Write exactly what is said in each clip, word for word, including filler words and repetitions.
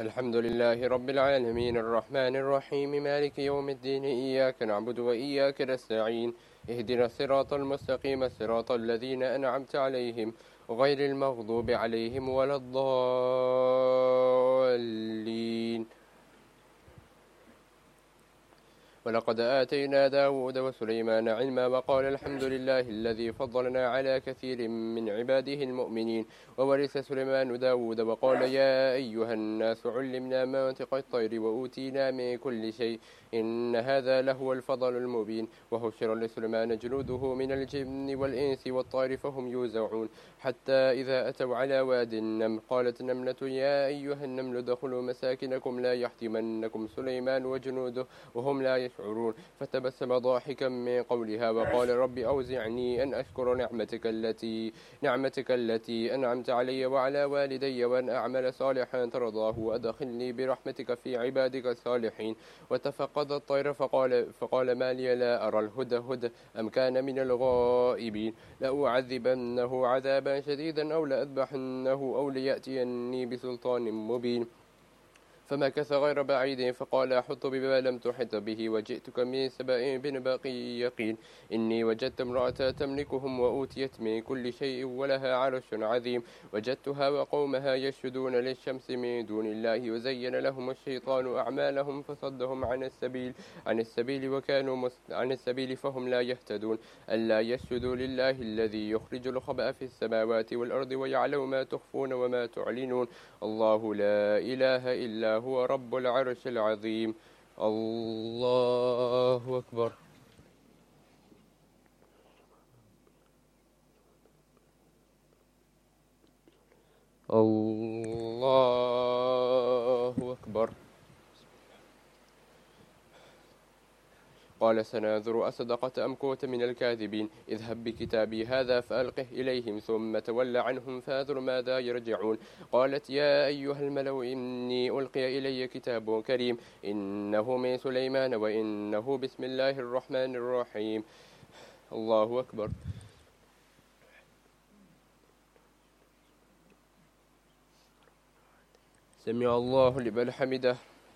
الحمد لله رب العالمين الرحمن الرحيم مالك يوم الدين إياك نعبد وإياك نستعين اهدنا الصراط المستقيم صراط الذين أنعمت عليهم غير المغضوب عليهم ولا الضالين. ولقد آتينا داود وسليمان علما وقال الحمد لله الذي فضلنا على كثير من عباده المؤمنين. وورث سليمان داود وقال يا أيها الناس علمنا منطق الطير وأوتينا من كل شيء إن هذا لهو الفضل المبين. وحشر لسليمان جنوده من الجن والإنس والطير فهم يوزعون حتى إذا أتوا على واد النمل قالت نملة يا أيها النمل ادخلوا مساكنكم لا يحطمنكم سليمان وجنوده وهم لا يشعرون فتبسم ضاحكا من قولها وقال رب أوزعني أن أشكر نعمتك التي نعمتك التي أنعمت علي وعلى والدي وأن أعمل صالحا ترضاه وأدخلني برحمتك في عبادك الصالحين. وتفقد الطير فقال, فقال ما لي لا أرى الهدهد أم كان من الغائبين لأعذبنه عذابا شديدا أو لأذبحنه أو ليأتيني بسلطان مبين. فمكث غير بعيد فقال أحط بما لم تحط به وجئتك من سبأ بنبأ يقين إني وجدت امرأة تملكهم وأوتيت من كل شيء ولها عرش عظيم وجدتها وقومها يسجدون للشمس من دون الله وزين لهم الشيطان أعمالهم فصدهم عن السبيل عن السبيل وكانوا عن السبيل فهم لا يهتدون ألا يسجدوا لله الذي يخرج الخبأ في السماوات والأرض ويعلم ما تخفون وما تعلنون الله لا إله إلا هو رب العرش العظيم. الله أكبر. الله أكبر. قال سننظر أصدقت أم كنت من الكاذبين اذهب بكتابي هذا فألقه إليهم ثم تول عنهم فانظر ماذا يرجعون. قالت يا أيها الملأ إني ألقي إلي كتاب كريم إنه من سليمان وإنه بسم الله الرحمن الرحيم. الله أكبر. سمع الله لمن حمده.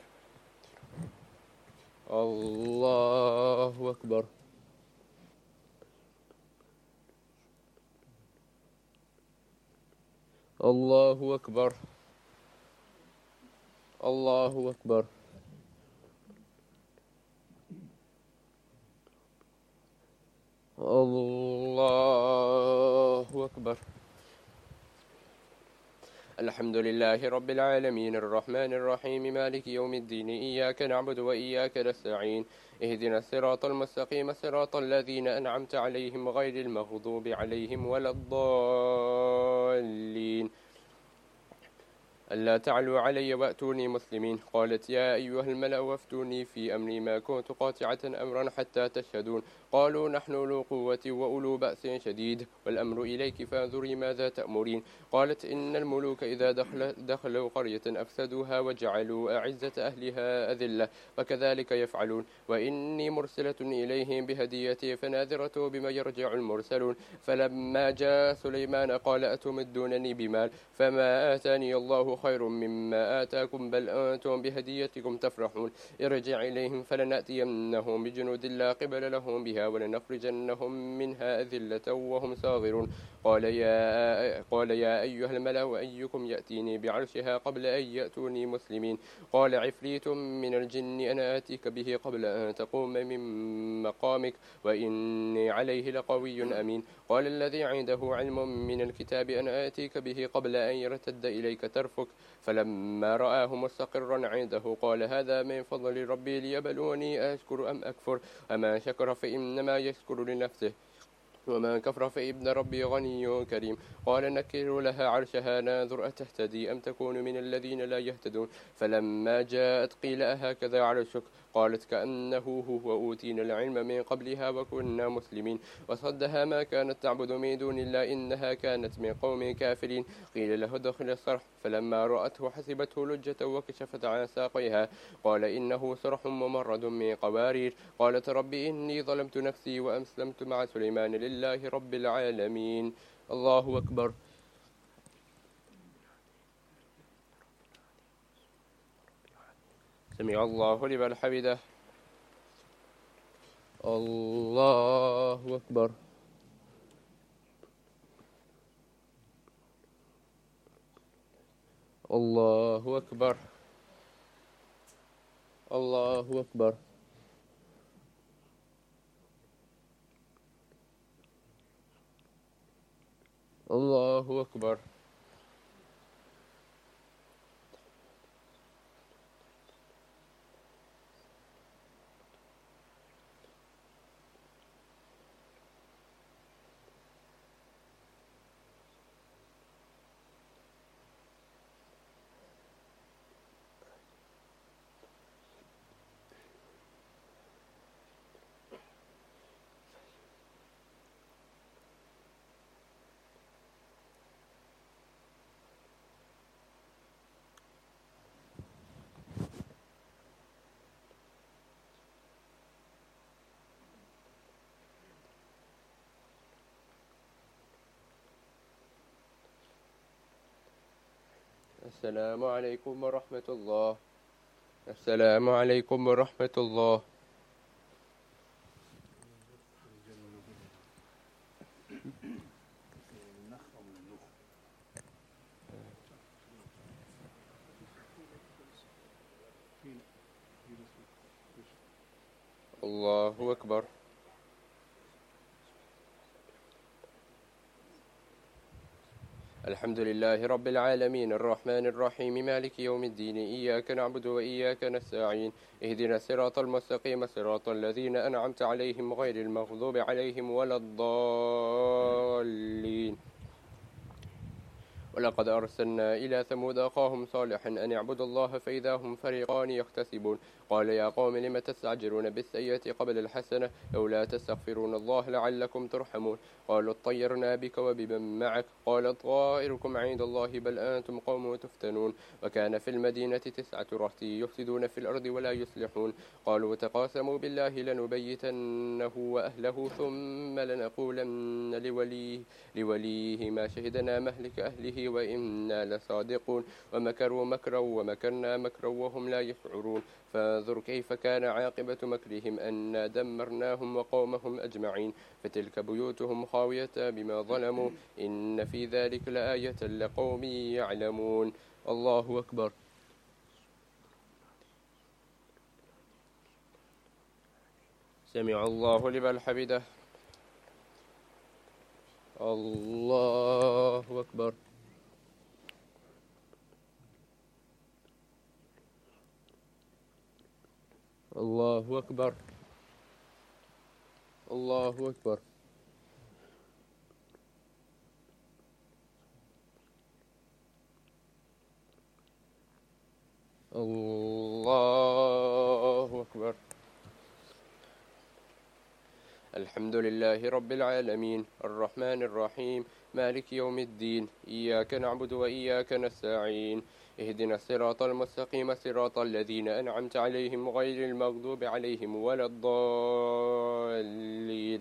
الله أكبر. الله أكبر. الله أكبر. الله أكبر. الحمد لله رب العالمين الرحمن الرحيم مالك يوم الدين إياك نعبد وإياك نستعين اهدنا الصراط المستقيم صراط الذين أنعمت عليهم غير المغضوب عليهم ولا الضالين. ألا تعلوا علي وأتوني مسلمين. قالت يا أيها الملأ وافتوني في أمري ما كنت قاطعة أمرا حتى تشهدون. قالوا نحن أولو قوة وأولو بأس شديد والأمر إليك فانظري ماذا تأمرين. قالت إن الملوك إذا دخل دخلوا قرية أفسدوها وجعلوا أعزة أهلها أذلة وكذلك يفعلون. وإني مرسلة إليهم بهديتي فناذرة بما يرجع المرسلون. فلما جاء سليمان قال أتمدونني بمال فما آتاني الله خير مما آتاكم بل أنتم بهديتكم تفرحون. ارجع إليهم فلنأتينهم بجنود لا قبل لهم بها ولنخرجنهم منها أذلة وهم صاغرون. قال يا, قال يا أيها الملأ أيكم يأتيني بعرشها قبل أن يأتوني مسلمين. قال عفريت من الجن أنا آتيك به قبل أن تقوم من مقامك وإني عليه لقوي أمين. قال الذي عنده علم من الكتاب أنا آتيك به قبل أن يرتد إليك طرفك فلما رآه مستقرا عنده قال هذا من فضل ربي ليبلوني أشكر أم أكفر أما شكر فإنما يشكر لنفسه ومن كفر فإن ربي غني كريم. قال نكر لها عرشها ننظر أتهتدي أم تكون من الذين لا يهتدون. فلما جاءت قيل أهكذا عرشك قالت كأنه هو وأوتينا العلم من قبلها وكنا مسلمين. وصدها ما كانت تعبد من دون الله إنها كانت من قوم كافرين. قيل له ادخل الصرح فلما رأته حسبته لجة وكشفت عن ساقيها قال إنه صرح ممرد من قوارير. قالت ربي إني ظلمت نفسي وأسلمت مع سليمان لله رب العالمين. الله أكبر. سمع الله لمن حمده. الله أكبر. الله أكبر. الله أكبر. الله أكبر. السلام عليكم ورحمة الله. السلام عليكم ورحمة الله. الله أكبر. الحمد لله رب العالمين الرحمن الرحيم مالك يوم الدين إياك نعبد وإياك نستعين اهدنا الصراط المستقيم صراط الذين أنعمت عليهم غير المغضوب عليهم ولا الضالين. ولقد أرسلنا إلى ثمود أخاهم صالحا أن اعبدوا الله فإذا هم فريقان يختصمون قال يا قوم لم تستعجلون بالسيئة قبل الحسنة لولا تستغفرون الله لعلكم ترحمون قالوا اطيرنا بك وبمن معك قال طائركم عند الله بل أنتم قوم تفتنون وكان في المدينة تسعة رهط يفسدون في الأرض ولا يصلحون قالوا تقاسموا بالله لنبيتنه وأهله ثم لنقولن لوليه, لوليه ما شهدنا مهلك أهله وإنا لصادقون ومكروا مكرا ومكرنا مكرا وهم لا يشعرون فانظر كيف كان عاقبة مكرهم أنا دمرناهم وقومهم أجمعين فتلك بيوتهم خاوية بما ظلموا إن في ذلك لآية لقوم يعلمون. الله أكبر. سمع الله لمن حمده. الله أكبر. الله أكبر. الله أكبر. الله أكبر. الحمد لله رب العالمين الرحمن الرحيم مالك يوم الدين إياك نعبد وإياك نستعين اهدنا الصراط المستقيم صراط الذين أنعمت عليهم غير المغضوب عليهم ولا الضالين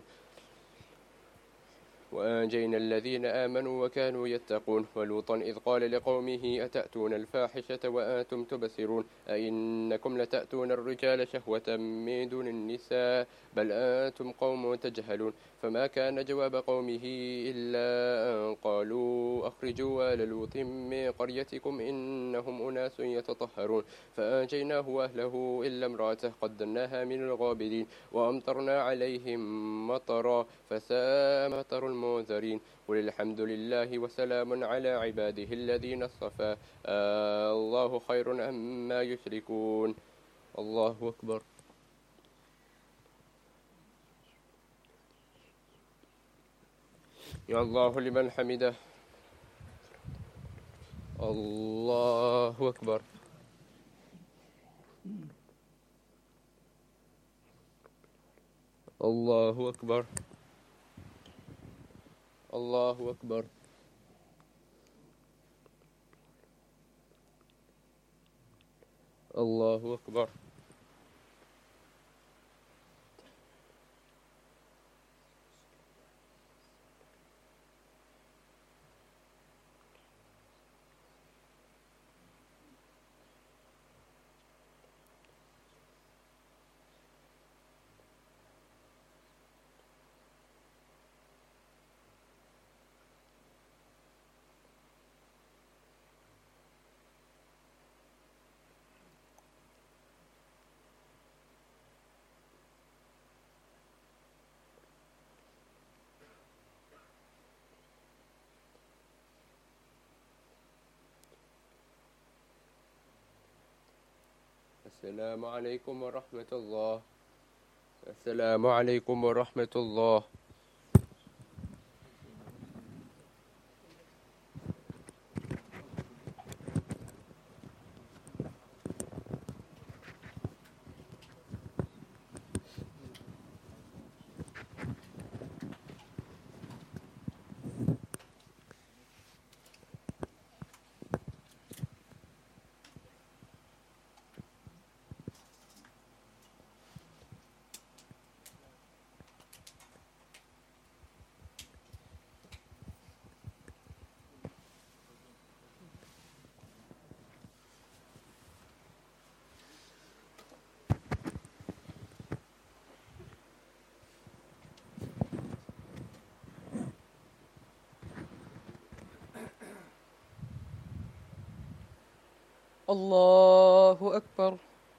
وأنجينا الذين آمنوا وكانوا يتقون ولوطا إذ قال لقومه أتأتون الفاحشة وأنتم تبصرون أئنكم لتأتون الرجال شهوة من دون النساء بل أنتم قوم تجهلون فما كان جواب قومه إلا أن قالوا أخرجوا آل لوط من قريتكم إنهم أناس يتطهرون فأنجيناه وأهله إلا امرأته قدرناها من الغابرين وأمطرنا عليهم مطرا فساء مطر المنذرين قل الحمد لله وسلام على عباده الذين اصطفى آه الله خير أما يشركون. الله أكبر. يا الله لمن حمده. الله أكبر. الله أكبر. الله أكبر. الله أكبر. السلام عليكم ورحمة الله. السلام عليكم ورحمة الله. الله أكبر.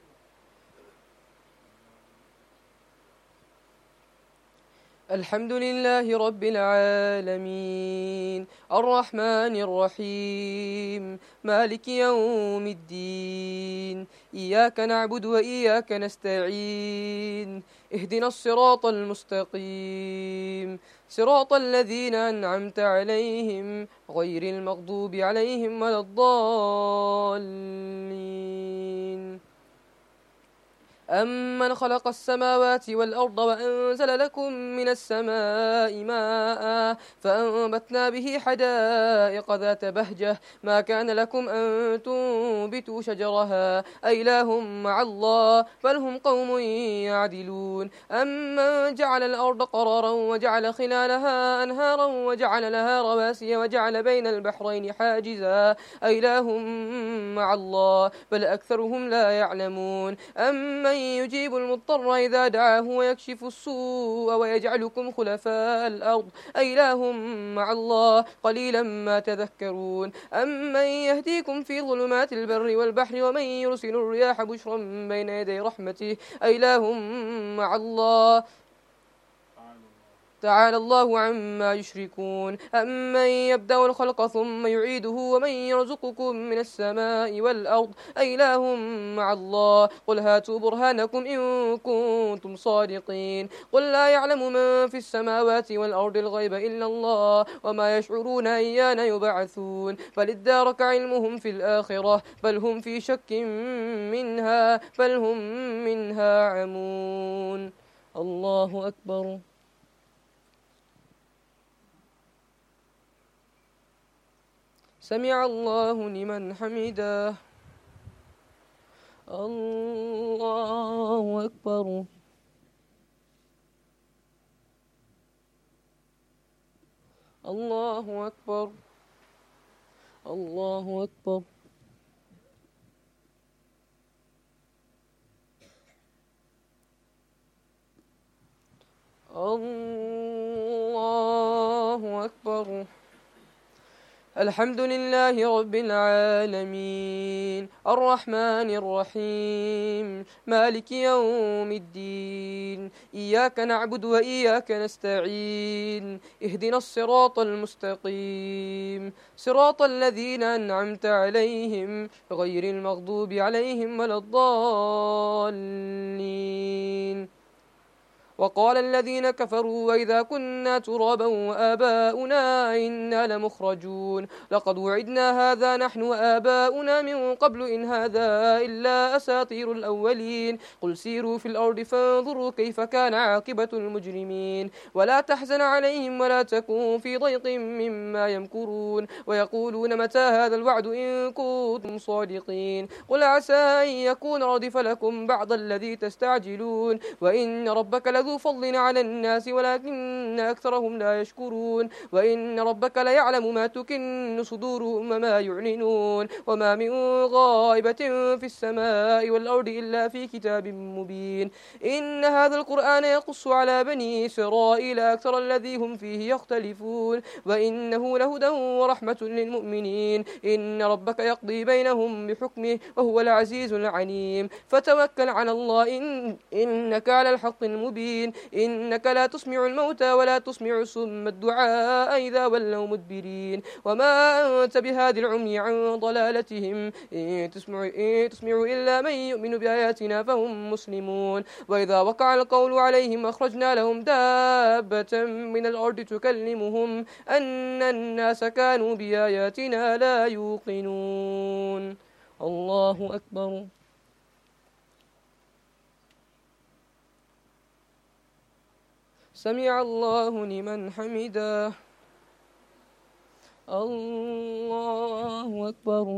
الحمد لله رب العالمين الرحمن الرحيم مالك يوم الدين إياك نعبد وإياك نستعين اهدنا الصراط المستقيم صراط الذين أنعمت عليهم غير المغضوب عليهم ولا الضالين. أمن خلق السماوات والأرض وأنزل لكم من السماء ماء فأنبتنا به حدائق ذات بهجة ما كان لكم أن تنبتوا شجرها أإله مع الله بل هم قوم يعدلون. أمن جعل الأرض قرارا وجعل خلالها أنهارا وجعل لها رواسي وجعل بين البحرين حاجزا أإله مع الله بل أكثرهم لا يعلمون. أمن يجيب المضطر إذا دعاه ويكشف السوء ويجعلكم خلفاء الأرض أإله مع الله قليلا ما تذكرون. أمن يهديكم في ظلمات البر والبحر ومن يرسل الرياح بشرا بين يدي رحمته أإله مع الله تعالى الله عما يشركون. أمن يبدأ الخلق ثم يعيده ومن يرزقكم من السماء والأرض أإله مع الله قل هاتوا برهانكم إن كنتم صادقين. قل لا يعلم من في السماوات والأرض الغيب إلا الله وما يشعرون أيان يبعثون بل ادارك علمهم في الآخرة بل هم في شك منها بل هم منها عمون. الله أكبر. سمع الله لمن حمده. الله أكبر. الله أكبر. الله أكبر. الله أكبر. الحمد لله رب العالمين الرحمن الرحيم مالك يوم الدين إياك نعبد وإياك نستعين اهدنا الصراط المستقيم صراط الذين أنعمت عليهم غير المغضوب عليهم ولا الضالين. وقال الذين كفروا وإذا كنا ترابا وآباؤنا إنا لمخرجون لقد وعدنا هذا نحن وآباؤنا من قبل إن هذا إلا أساطير الأولين. قل سيروا في الأرض فانظروا كيف كان عاقبة المجرمين ولا تحزن عليهم ولا تكون في ضيق مما يمكرون ويقولون متى هذا الوعد إن كنتم صادقين. قل عسى أن يكون ردف لكم بعض الذي تستعجلون وإن ربك لذو فضل على الناس ولكن أكثرهم لا يشكرون. وإن ربك ليعلم ما تكن صدورهم وما يعلنون وما من غائبة في السماء والأرض إلا في كتاب مبين. إن هذا القرآن يقص على بني إسرائيل أكثر الذي هم فيه يختلفون وإنه لهدى ورحمة للمؤمنين. إن ربك يقضي بينهم بحكمه وهو العزيز العليم. فتوكل على الله إن إنك على الحق المبين. مبين إنك لا تسمع الموتى ولا تسمع الصم الدعاء إذا ولوا مدبرين وما أنت بهادي العمي عن ضلالتهم إن تسمع, إن تسمع إلا من يؤمن بآياتنا فهم مسلمون وإذا وقع القول عليهم أخرجنا لهم دابة من الأرض تكلمهم أن الناس كانوا بآياتنا لا يوقنون. الله أكبر. سمع الله لمن حمده. الله أكبر.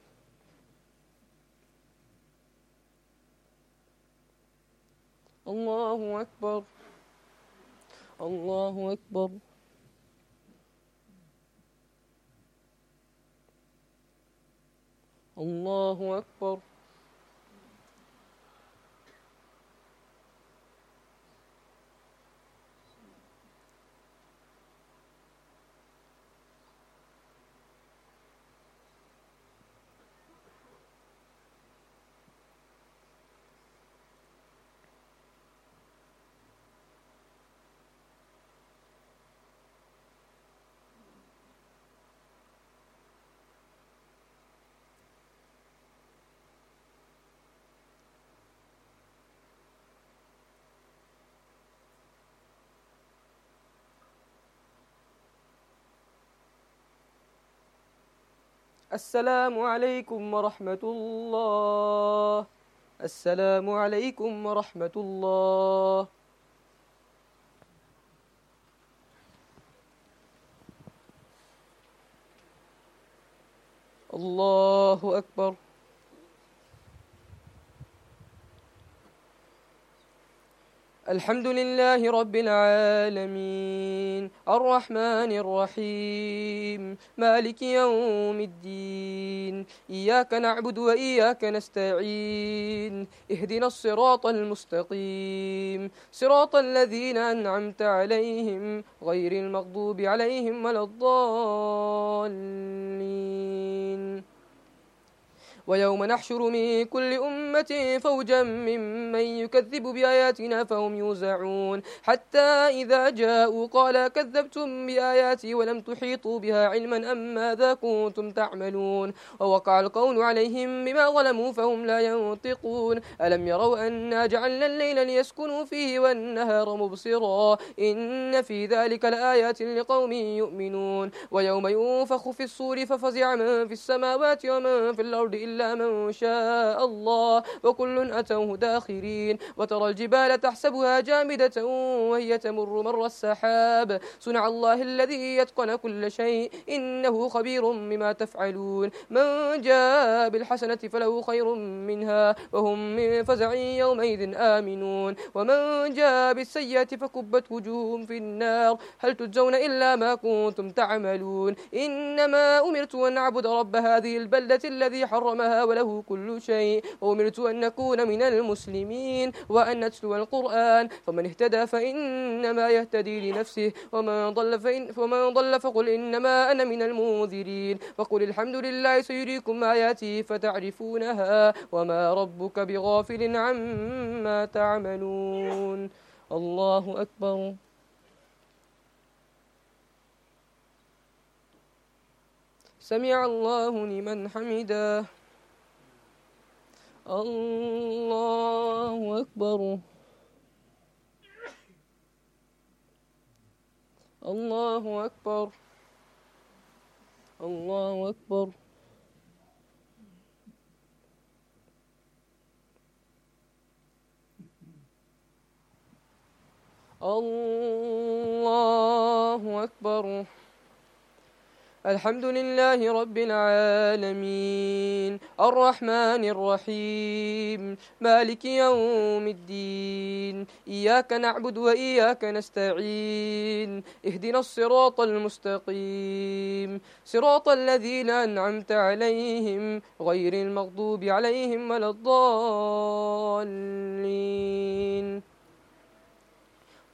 الله أكبر. الله أكبر. الله أكبر. السلام عليكم ورحمة الله. السلام عليكم ورحمة الله. الله أكبر. الحمد لله رب العالمين الرحمن الرحيم مالك يوم الدين إياك نعبد وإياك نستعين اهدنا الصراط المستقيم صراط الذين أنعمت عليهم غير المغضوب عليهم ولا الضالين. ويوم نحشر من كل أمة فوجا ممن يكذب بآياتنا فهم يوزعون حتى إذا جاءوا قال كذبتم بآياتي ولم تحيطوا بها علما أم ماذا كنتم تعملون ووقع القول عليهم بما ظلموا فهم لا ينطقون ألم يروا أنا جعلنا الليل ليسكنوا فيه والنهار مبصرا إن في ذلك لآيات لقوم يؤمنون. ويوم ينفخ في الصور ففزع من في السماوات ومن في الأرض إلا إلا من شاء الله وكل أتوه داخرين. وترى الجبال تحسبها جامدة وهي تمر مر السحاب صنع الله الذي يتقن كل شيء إنه خبير بما تفعلون. من جاء بالحسنة فله خير منها وهم من فزع يومئذ آمنون ومن جاء بالسيئة فكبت وجوههم في النار هل تجزون إلا ما كنتم تعملون. إنما أمرت أن أعبد رب هذه البلدة الذي حرمها وله كل شيء وأمرت أن نكون من المسلمين وأن نتلو القرآن فمن اهتدى فإنما يهتدي لنفسه ومن ضل, فإن ومن ضل فقل إنما أنا من المنذرين وقل الحمد لله سيريكم آياته فتعرفونها وما ربك بغافل عما تعملون. الله أكبر. سمع الله لمن حمده. الله أكبر. الله أكبر. الله أكبر. الله أكبر. الحمد لله رب العالمين الرحمن الرحيم مالك يوم الدين إياك نعبد وإياك نستعين اهدنا الصراط المستقيم صراط الذين أنعمت عليهم غير المغضوب عليهم ولا الضالين.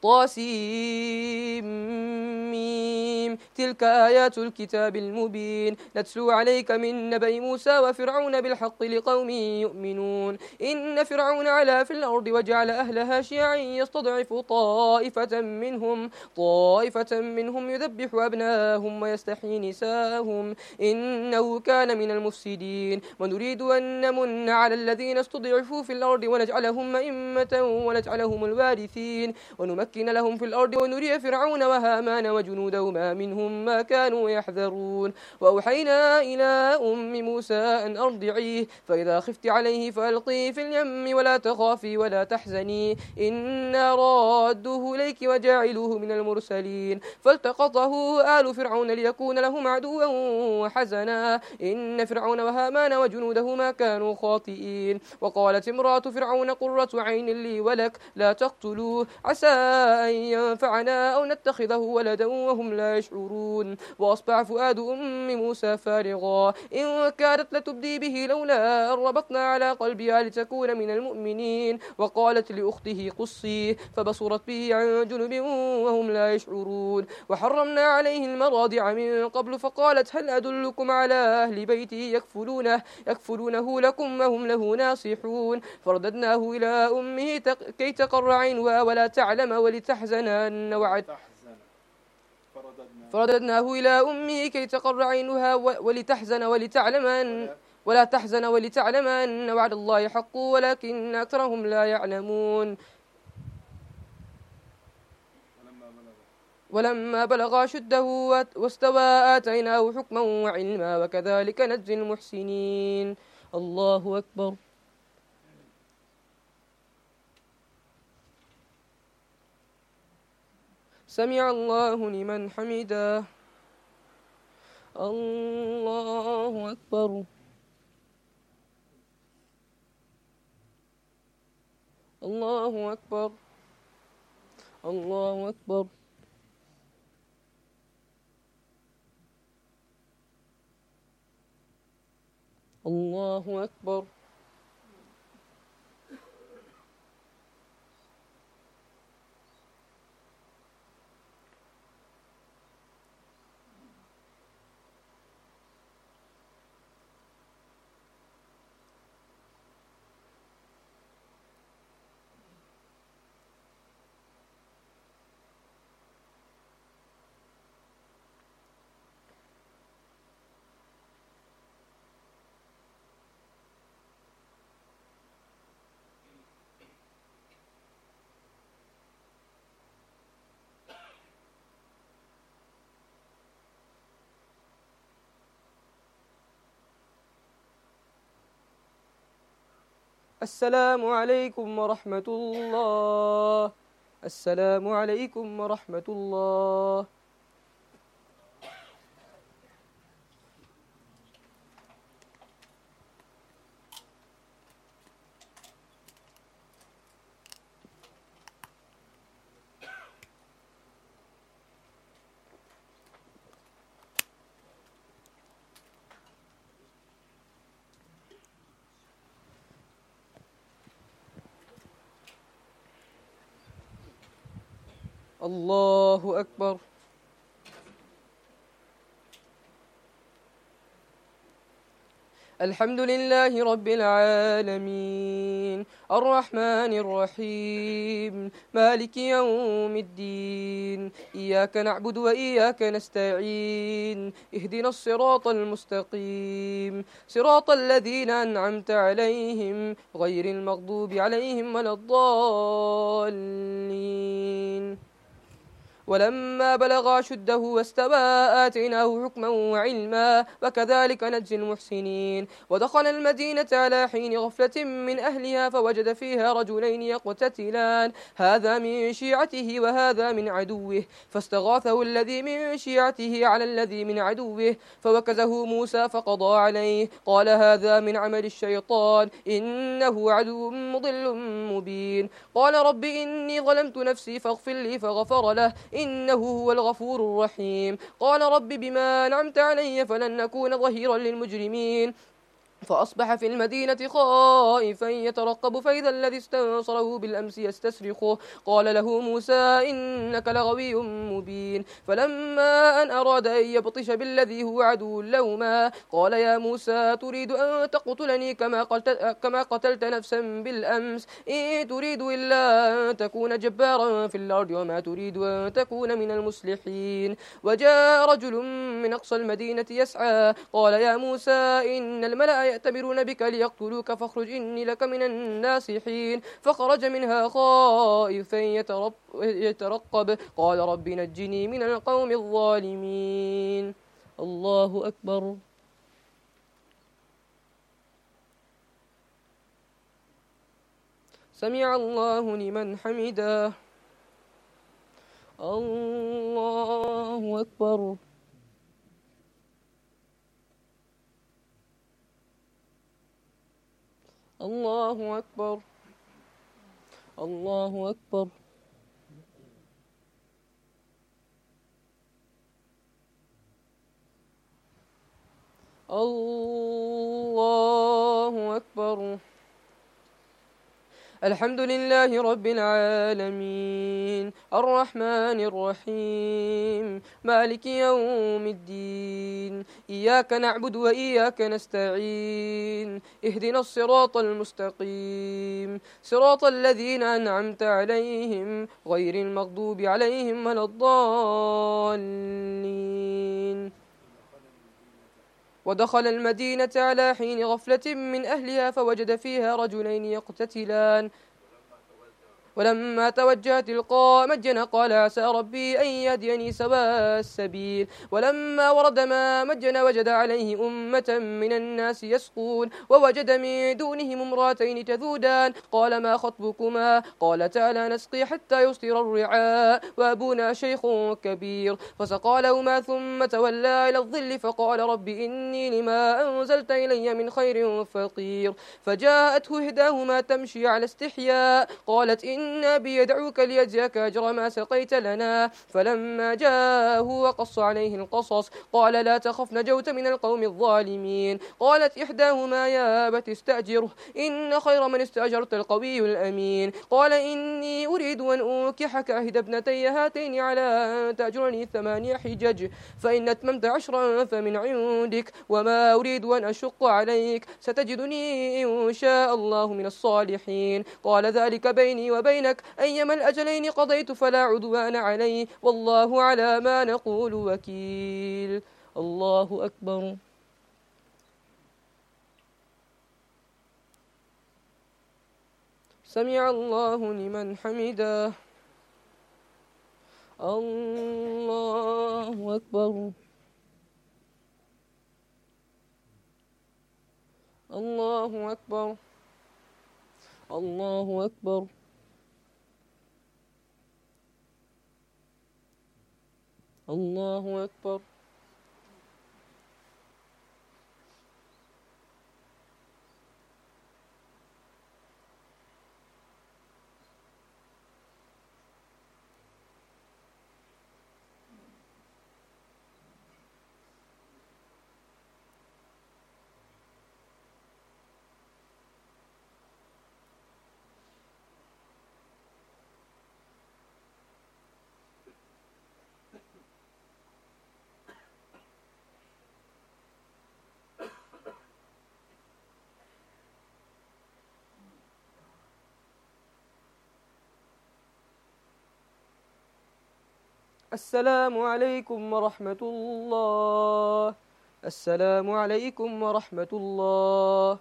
طاسيم تلك آيات الكتاب المبين نتلو عليك من نبأ موسى وفرعون بالحق لقوم يؤمنون إن فرعون علا في الأرض وجعل أهلها شيعا يستضعف طائفة منهم طائفة منهم يذبح أبناءهم ويستحيي نساءهم إنه كان من المفسدين ونريد أن نمن على الذين استضعفوا في الأرض ونجعلهم أئمة ونجعلهم الوارثين ونمكن لهم في الأرض ونري فرعون وهامان وجنودهما منهم ما كانوا يحذرون وأوحينا إلى أم موسى أن أرضعيه فإذا خفت عليه فألقيه في اليم ولا تخافي ولا تحزني إنا رادوه إليك وجاعلوه من المرسلين فالتقطه آل فرعون ليكون لهم عدوا وحزنا إن فرعون وهامان وجنودهما كانوا خاطئين وقالت امرأة فرعون قرة عين لي ولك لا تقتلوه عسى أن ينفعنا أو نتخذه ولدا وهم لا يشعرون وأصبح فؤاد أم موسى فارغا إن كادت لتبدي به لولا أن ربطنا على قلبها لتكون من المؤمنين وقالت لأخته قصيه فبصرت به عن جنب وهم لا يشعرون وحرمنا عليه المراضع من قبل فقالت هل أدلكم على أهل بيتي يكفلونه يكفلونه لكم وهم له ناصحون فرددناه إلى أمه كي تقر عينها ولا تعلم ولتحزن أن وعد فرددناه إلى أمه كي تقر عينها ولتحزن ولتعلم أن ولا تحزن ولتعلم أن وعد الله حق ولكن أكثرهم لا يعلمون ولما بلغ شده واستوى آتيناه حكما وعلما وكذلك نجزي المحسنين الله أكبر سمع الله لمن حمده الله أكبر الله أكبر الله أكبر الله أكبر السلام عليكم ورحمة الله السلام عليكم ورحمة الله الله أكبر الحمد لله رب العالمين الرحمن الرحيم مالك يوم الدين إياك نعبد وإياك نستعين اهدنا الصراط المستقيم صراط الذين أنعمت عليهم غير المغضوب عليهم ولا الضالين ولما بلغ أشده واستوى آتيناه حكما وعلما وكذلك نجزي المحسنين ودخل المدينة على حين غفلة من أهلها فوجد فيها رجلين يقتتلان هذا من شيعته وهذا من عدوه فاستغاثه الذي من شيعته على الذي من عدوه فوكزه موسى فقضى عليه قال هذا من عمل الشيطان إنه عدو مضل مبين قال رب إني ظلمت نفسي فاغفر لي فغفر له إنه هو الغفور الرحيم قال رب بما أنعمت علي فلن أكون ظهيرا للمجرمين فأصبح في المدينة خائفا يترقب فإذا الذي استنصره بالأمس يستصرخه قال له موسى إنك لغوي مبين فلما أن أراد أن يبطش بالذي هو عدو لهما قال يا موسى تريد أن تقتلني كما قتلت, كما قتلت نفسا بالأمس إن تريد إلا أن تكون جبارا في الأرض وما تريد أن تكون من المصلحين وجاء رجل من أقصى المدينة يسعى قال يا موسى إن الملأ يأتمرون بك ليقتلوك فاخرج إني لك من الناصحين فخرج منها خائفا يترقب قال رب نجني من القوم الظالمين. الله أكبر. سمع الله لمن حمده. الله أكبر. الله أكبر. الله أكبر. الله أكبر. الحمد لله رب العالمين الرحمن الرحيم مالك يوم الدين إياك نعبد وإياك نستعين اهدنا الصراط المستقيم صراط الذين أنعمت عليهم غير المغضوب عليهم ولا الضالين. ودخل المدينة على حين غفلة من أهلها فوجد فيها رجلين يقتتلان ولما توجه تلقاء مدين قال عسى ربي أن يهديني سواء السبيل ولما ورد ماء مدين وجد عليه أمة من الناس يسقون ووجد من دونهم امراتين تذودان قال ما خطبكما قالتا لا نسقي حتى يصدر الرعاء وأبونا شيخ كبير فسقى لهما ثم تولى إلى الظل فقال رب إني لما أنزلت إلي من خير فقير فجاءته إحداهما تمشي على استحياء قالت إن أبي يدعوك ليجزيك أجر ما سقيت لنا فلما جاءه وقص عليه القصص قال لا تخف نجوت من القوم الظالمين قالت إحداهما يا أبت استأجره إن خير من استأجرت القوي الأمين قال إني أريد أن أنكحك أحدى ابنتي هاتين على أن تأجرني ثمانية حجج فإن أتممت عشرا فمن عندك وما أريد أن أشق عليك ستجدني إن شاء الله من الصالحين قال ذلك بيني وبينك أيما الأجلين قضيت فلا عدوان علي والله على ما نقول وكيل. الله أكبر. سمع الله لمن حمده. الله أكبر. الله أكبر. الله أكبر. الله أكبر. السلام عليكم ورحمة الله. السلام عليكم ورحمة الله.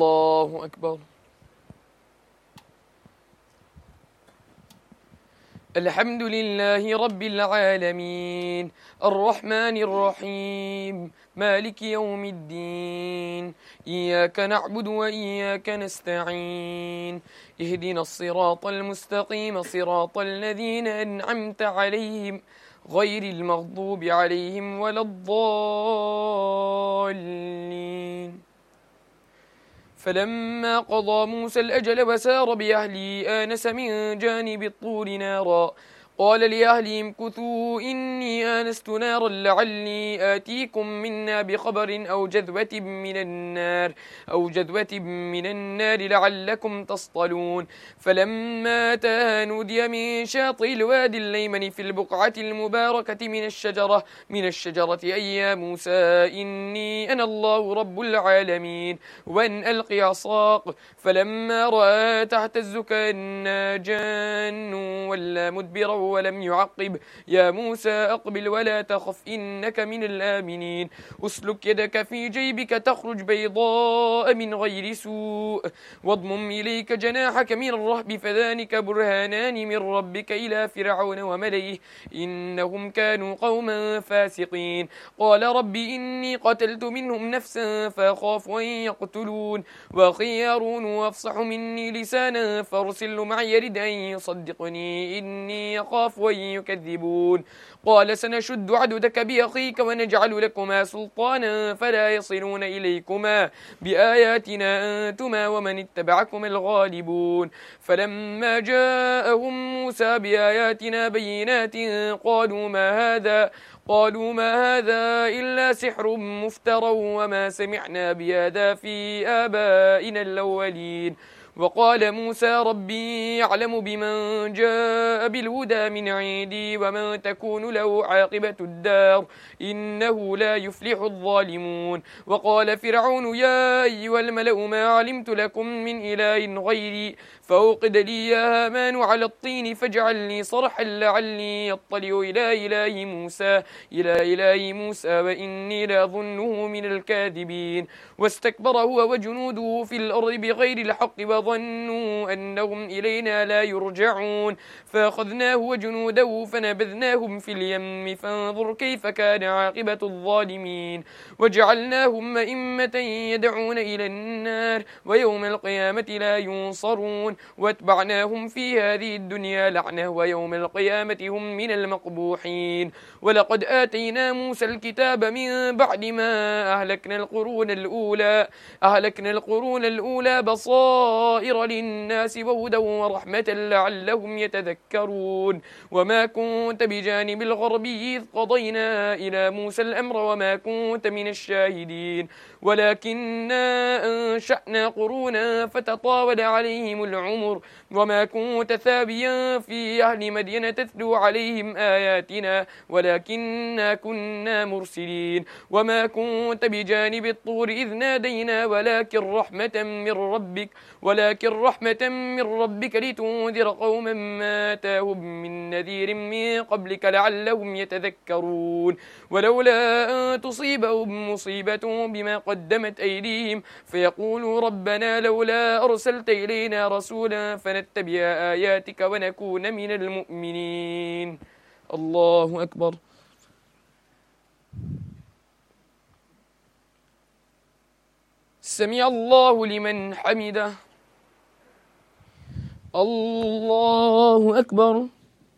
الله أكبر. الحمد لله رب العالمين الرحمن الرحيم مالك يوم الدين إياك نعبد وإياك نستعين اهدنا الصراط المستقيم صراط الذين أنعمت عليهم غير المغضوب عليهم ولا الضالين. فلما قضى موسى الأجل وسار بأهله آنس من جانب الطور نارا قال لأهلهم كثوا إني آنست نارا لعلي آتيكم منا بخبر أو جذوة من النار أو جذوة من النار لعلكم تصطلون. فلما أتاها نودي من شاطئ الوادي الأيمن في البقعة المباركة من الشجرة من الشجرة أي يا موسى إني أنا الله رب العالمين وأن ألق عصاك. فلما رأى تهتز كأنها جان ولا مدبرا ولم يعقب يا موسى أقبل ولا تخف إنك من الآمنين أسلك يدك في جيبك تخرج بيضاء من غير سوء واضمم إليك جناحك من الرهب فذلك برهانان من ربك إلى فرعون وملئه إنهم كانوا قوما فاسقين. قال رب إني قتلت منهم نفسا فأخاف أن يقتلون وأخي هارون وأفصح مني لسانا فارسل معي يرد أن يصدقني إني أخاف أن يكذبون. قال سنشد عددك بأخيك ونجعل لكما سلطانا فلا يصلون إليكما بآياتنا أنتما ومن اتبعكما الغالبون. فلما جاءهم موسى بآياتنا بينات قالوا ما هذا قالوا ما هذا إلا سحر مفترى وما سمعنا بهذا في آبائنا الأولين. وقال موسى ربي يعلم بمن جاء بالهدى من عندي ومن تكون له عاقبة الدار إنه لا يفلح الظالمون. وقال فرعون يا أيها الملأ ما علمت لكم من إله غيري فأوقد لي يا هامان على الطين فاجعل لي صرحا لعلي يطلع إلى إله موسى إلى إله موسى وإني لأظنه من الكاذبين. واستكبر هو وجنوده في الأرض بغير الحق وظنوا أنهم إلينا لا يرجعون فأخذناه وجنوده فنبذناهم في اليم فانظر كيف كان عاقبة الظالمين. وجعلناهم أئمة يدعون إلى النار ويوم القيامة لا ينصرون واتبعناهم في هذه الدنيا لعنة ويوم القيامة هم من المقبوحين. ولقد آتينا موسى الكتاب من بعد ما أهلكنا القرون الأولى أهلكنا القرون الأولى بصائر للناس وهدى ورحمة لعلهم يتذكرون. وما كنت بجانب الغربي إذ قضينا إلى موسى الأمر وما كنت من الشاهدين ولكننا أنشأنا قرونا فتطاول عليهم العمر وما كنت ثابيا في أهل مدين تتلو عليهم آياتنا ولكننا كنا مرسلين. وما كنت بجانب الطور إذ نادينا ولكن رحمة من ربك ولكن رحمة من ربك لتنذر قوما ما آتاهم من نذير من قبلك لعلهم يتذكرون. ولولا أن تصيبهم مصيبة بما قدمت أيديهم فيقولوا ربنا لولا أرسلت إلينا رسولا فنتبع آياتك ونكون من المؤمنين. الله أكبر. سمع الله لمن حمده. الله أكبر.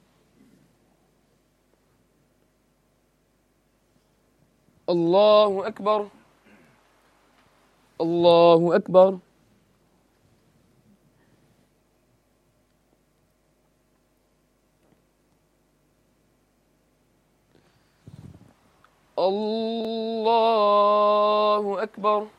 الله أكبر. الله أكبر. الله أكبر.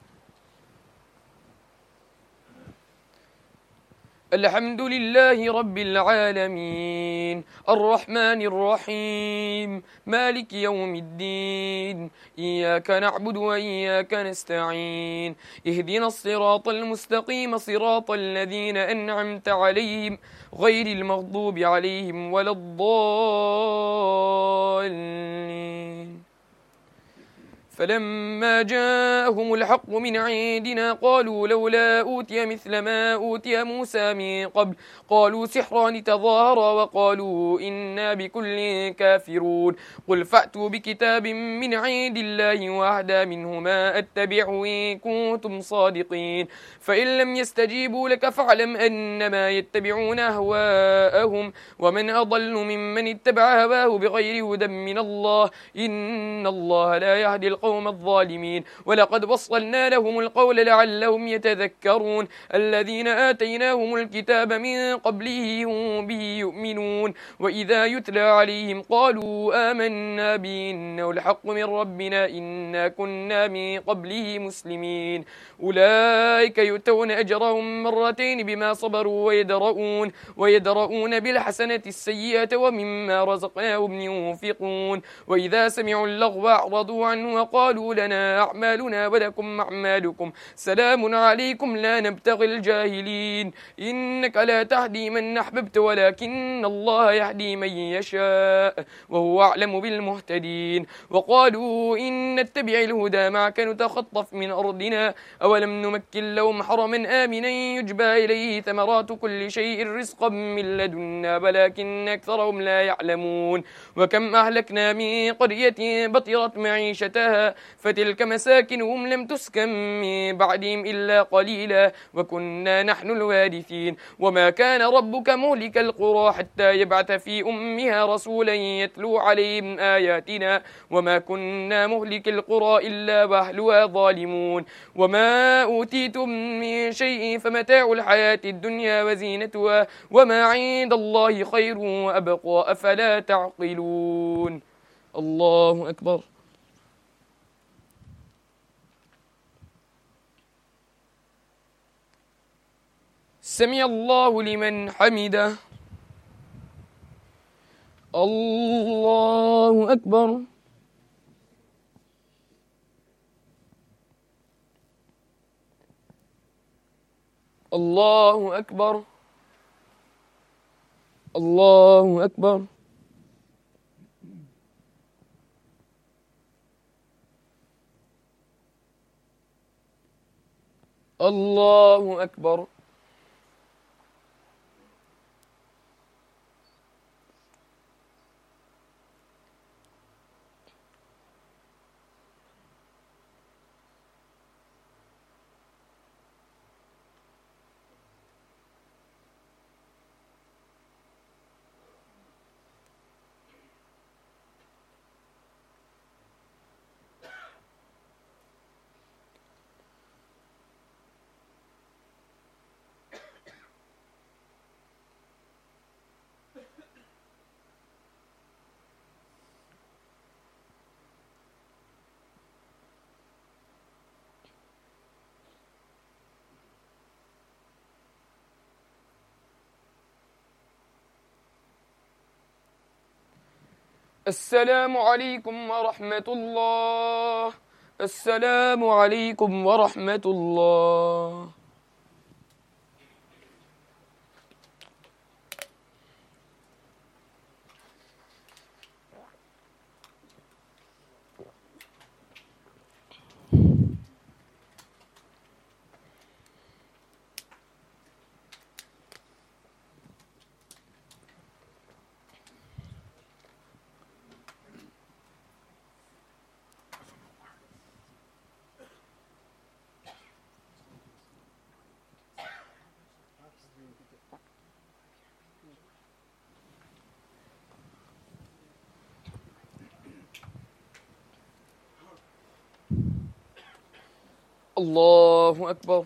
الحمد لله رب العالمين الرحمن الرحيم مالك يوم الدين إياك نعبد وإياك نستعين اهدنا الصراط المستقيم صراط الذين أنعمت عليهم غير المغضوب عليهم ولا الضالين. فلما جاءهم الحق من عندنا قالوا لولا أوتي مثل ما أوتي موسى من قبل قالوا سحران تظاهرا وقالوا إنا بكل كافرون قل فأتوا بكتاب من عند الله وأهدى منهما أتبعه إن كنتم صادقين فإن لم يستجيبوا لك فاعلم أنما يتبعون أهواءهم ومن أضل ممن اتبع هواه بغير هدى من الله إن الله لا يهدي القوم الظالمين ولقد وصلنا لهم القول لعلهم يتذكرون الذين آتيناهم الكتاب من قبله هم به يؤمنون وإذا يتلى عليهم قالوا آمنا به إنه الحق من ربنا إنا كنا من قبله مسلمين أولئك يؤتون أجرهم مرتين بما صبروا ويدرؤون ويدرؤون بالحسنة السيئة ومما رزقناهم ينفقون وإذا سمعوا اللغو أعرضوا عنه وقالوا لنا أعمالنا ولكم أعمالكم سلام عليكم لا نبتغي الجاهلين إنك لا تهدي من أحببت ولكن الله يهدي من يشاء وهو أعلم بالمهتدين وقالوا إن نتبع الهدى معك نتخطف من أرضنا أولم نمكن لهم حرما آمنا يجبى إليه ثمرات كل شيء رزقا من لدنا ولكن أكثرهم لا يعلمون وكم أهلكنا من قرية بطرت معيشتها فتلك مساكنهم لم تسكن من بعدهم إلا قليلا وكنا نحن الوارثين وما كان ربك مهلك القرى حتى يبعث في أمها رسولا يتلو عليهم آياتنا وما كنا مهلك القرى إلا وأهلها ظالمون وما أوتيتم من شيء فمتاع الحياة الدنيا وزينتها وما عند الله خير وأبقى أفلا تعقلون الله أكبر. سمع الله لمن حمده. الله أكبر. الله أكبر. الله أكبر. الله أكبر. السلام عليكم ورحمة الله. السلام عليكم ورحمة الله. الله أكبر.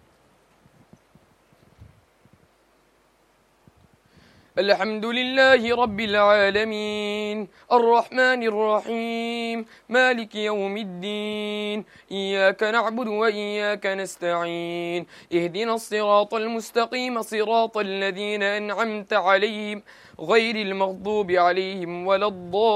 الحمد لله رب العالمين الرحمن الرحيم مالك يوم الدين إياك نعبد وإياك نستعين اهدنا الصراط المستقيم صراط الذين أنعمت عليهم غير المغضوب عليهم ولا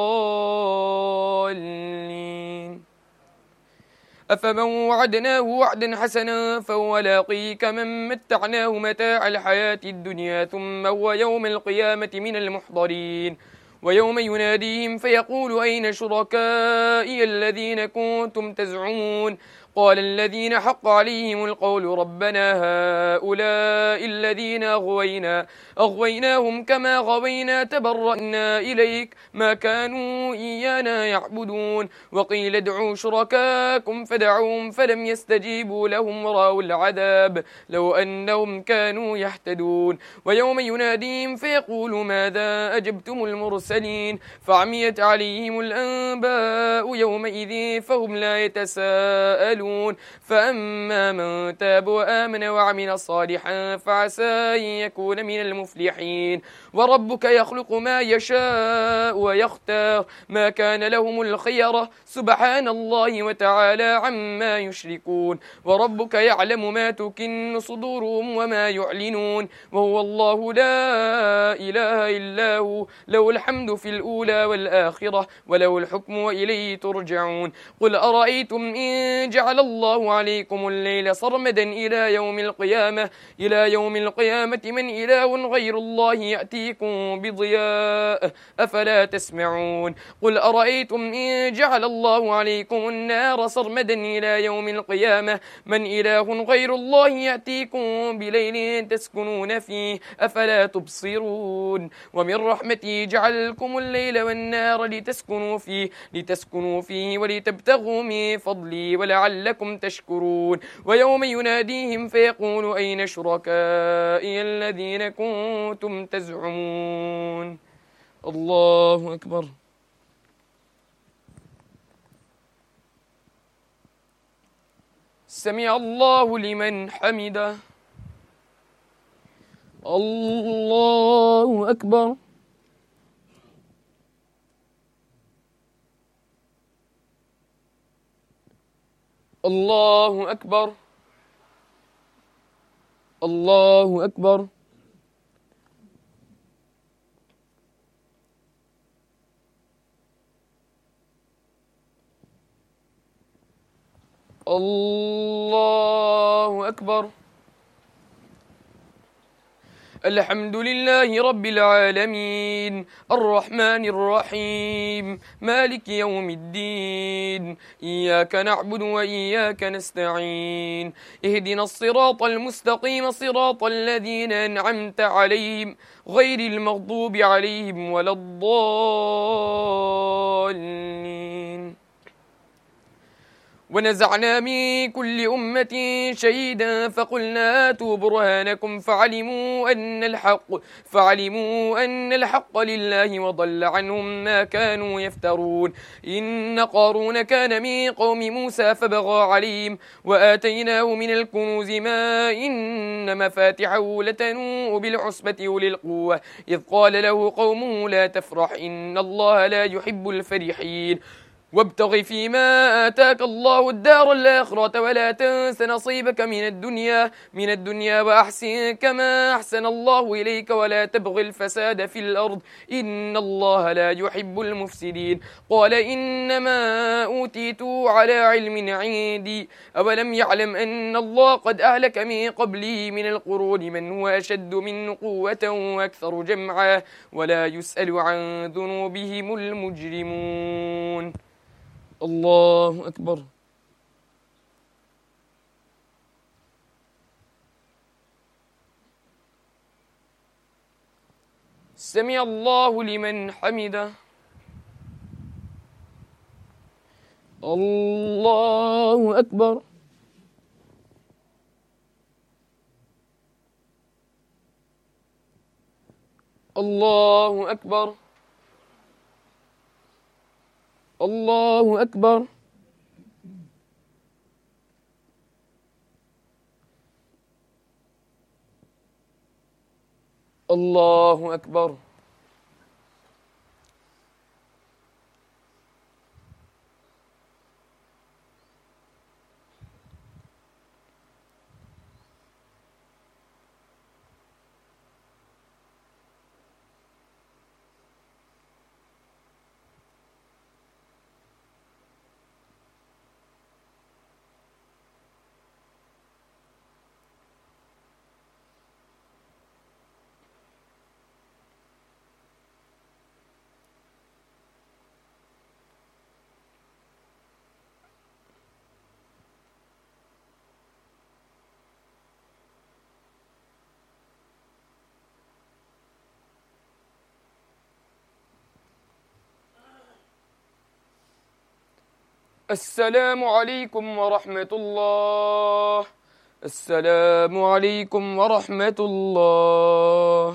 الضالين أفمن وعدناه وعدا حسنا فهو لاقيه كمن متعناه متاع الحياة الدنيا ثم هو يوم القيامة من المحضرين ويوم يناديهم فيقول أين شركائي الذين كنتم تزعمون قال الذين حق عليهم القول ربنا هؤلاء الذين أغوينا أغويناهم كما غوينا تبرأنا إليك ما كانوا إيانا يعبدون وقيل ادعوا شركاكم فدعوهم فلم يستجيبوا لهم ورأوا العذاب لو أنهم كانوا يهتدون ويوم يناديهم فيقول ماذا أجبتم المرسلين فعميت عليهم الأنباء يومئذ فهم لا يتساءلون فأما من تاب وآمن وعمل صالحا فعسى أن يكون من المفلحين وربك يخلق ما يشاء ويختار ما كان لهم الخيرة سبحان الله وتعالى عما يشركون وربك يعلم ما تكن صدورهم وما يعلنون وهو الله لا إله إلا هو له الحمد في الأولى والآخرة وله الحكم وإليه ترجعون قل أرأيتم إن جعل الله عليكم الليل صرمدا إلى يوم القيامة إلى يوم القيامة من إله غير الله يأتيكم بضياء أفلا تسمعون قل أرأيتم إن جعل الله عليكم النار صرمدا إلى يوم القيامة من إله غير الله يأتيكم بليل تسكنون فيه أفلا تبصرون ومن رحمته جعل لكم الليل والنار لتسكنوا فيه لتسكنوا فيه ولتبتغوا من فضله ولعلكم تشكرون ويوم يناديهم فيقول أين شركائي الذين كنتم تزعمون الله أكبر سمع الله لمن حمده الله أكبر الله أكبر الله أكبر الله أكبر الحمد لله رب العالمين الرحمن الرحيم مالك يوم الدين إياك نعبد وإياك نستعين اهدنا الصراط المستقيم صراط الذين أنعمت عليهم غير المغضوب عليهم ولا الضالين ونزعنا من كل أمة شهيدا فقلنا آتوا برهانكم فعلموا أن الحق فعلموا أن الحق لله وضل عنهم ما كانوا يفترون إن قارون كان من قوم موسى فبغى عليهم وآتيناه من الكنوز ما إن مفاتحه لتنوء بالعصبة أولي القوة إذ قال له قومه لا تفرح إن الله لا يحب الفرحين وابتغ فيما آتاك الله الدار الآخرة ولا تنس نصيبك من الدنيا من الدنيا وأحسن كما أحسن الله إليك ولا تبغ الفساد في الأرض إن الله لا يحب المفسدين قال إنما أوتيت على علم عندي أولم يعلم أن الله قد أهلك من قبله من القرون من هو أشد منه قوة وأكثر جمعا ولا يسأل عن ذنوبهم المجرمون الله أكبر سمع الله لمن حمده الله أكبر الله أكبر الله أكبر الله أكبر السلام عليكم ورحمة الله. السلام عليكم ورحمة الله.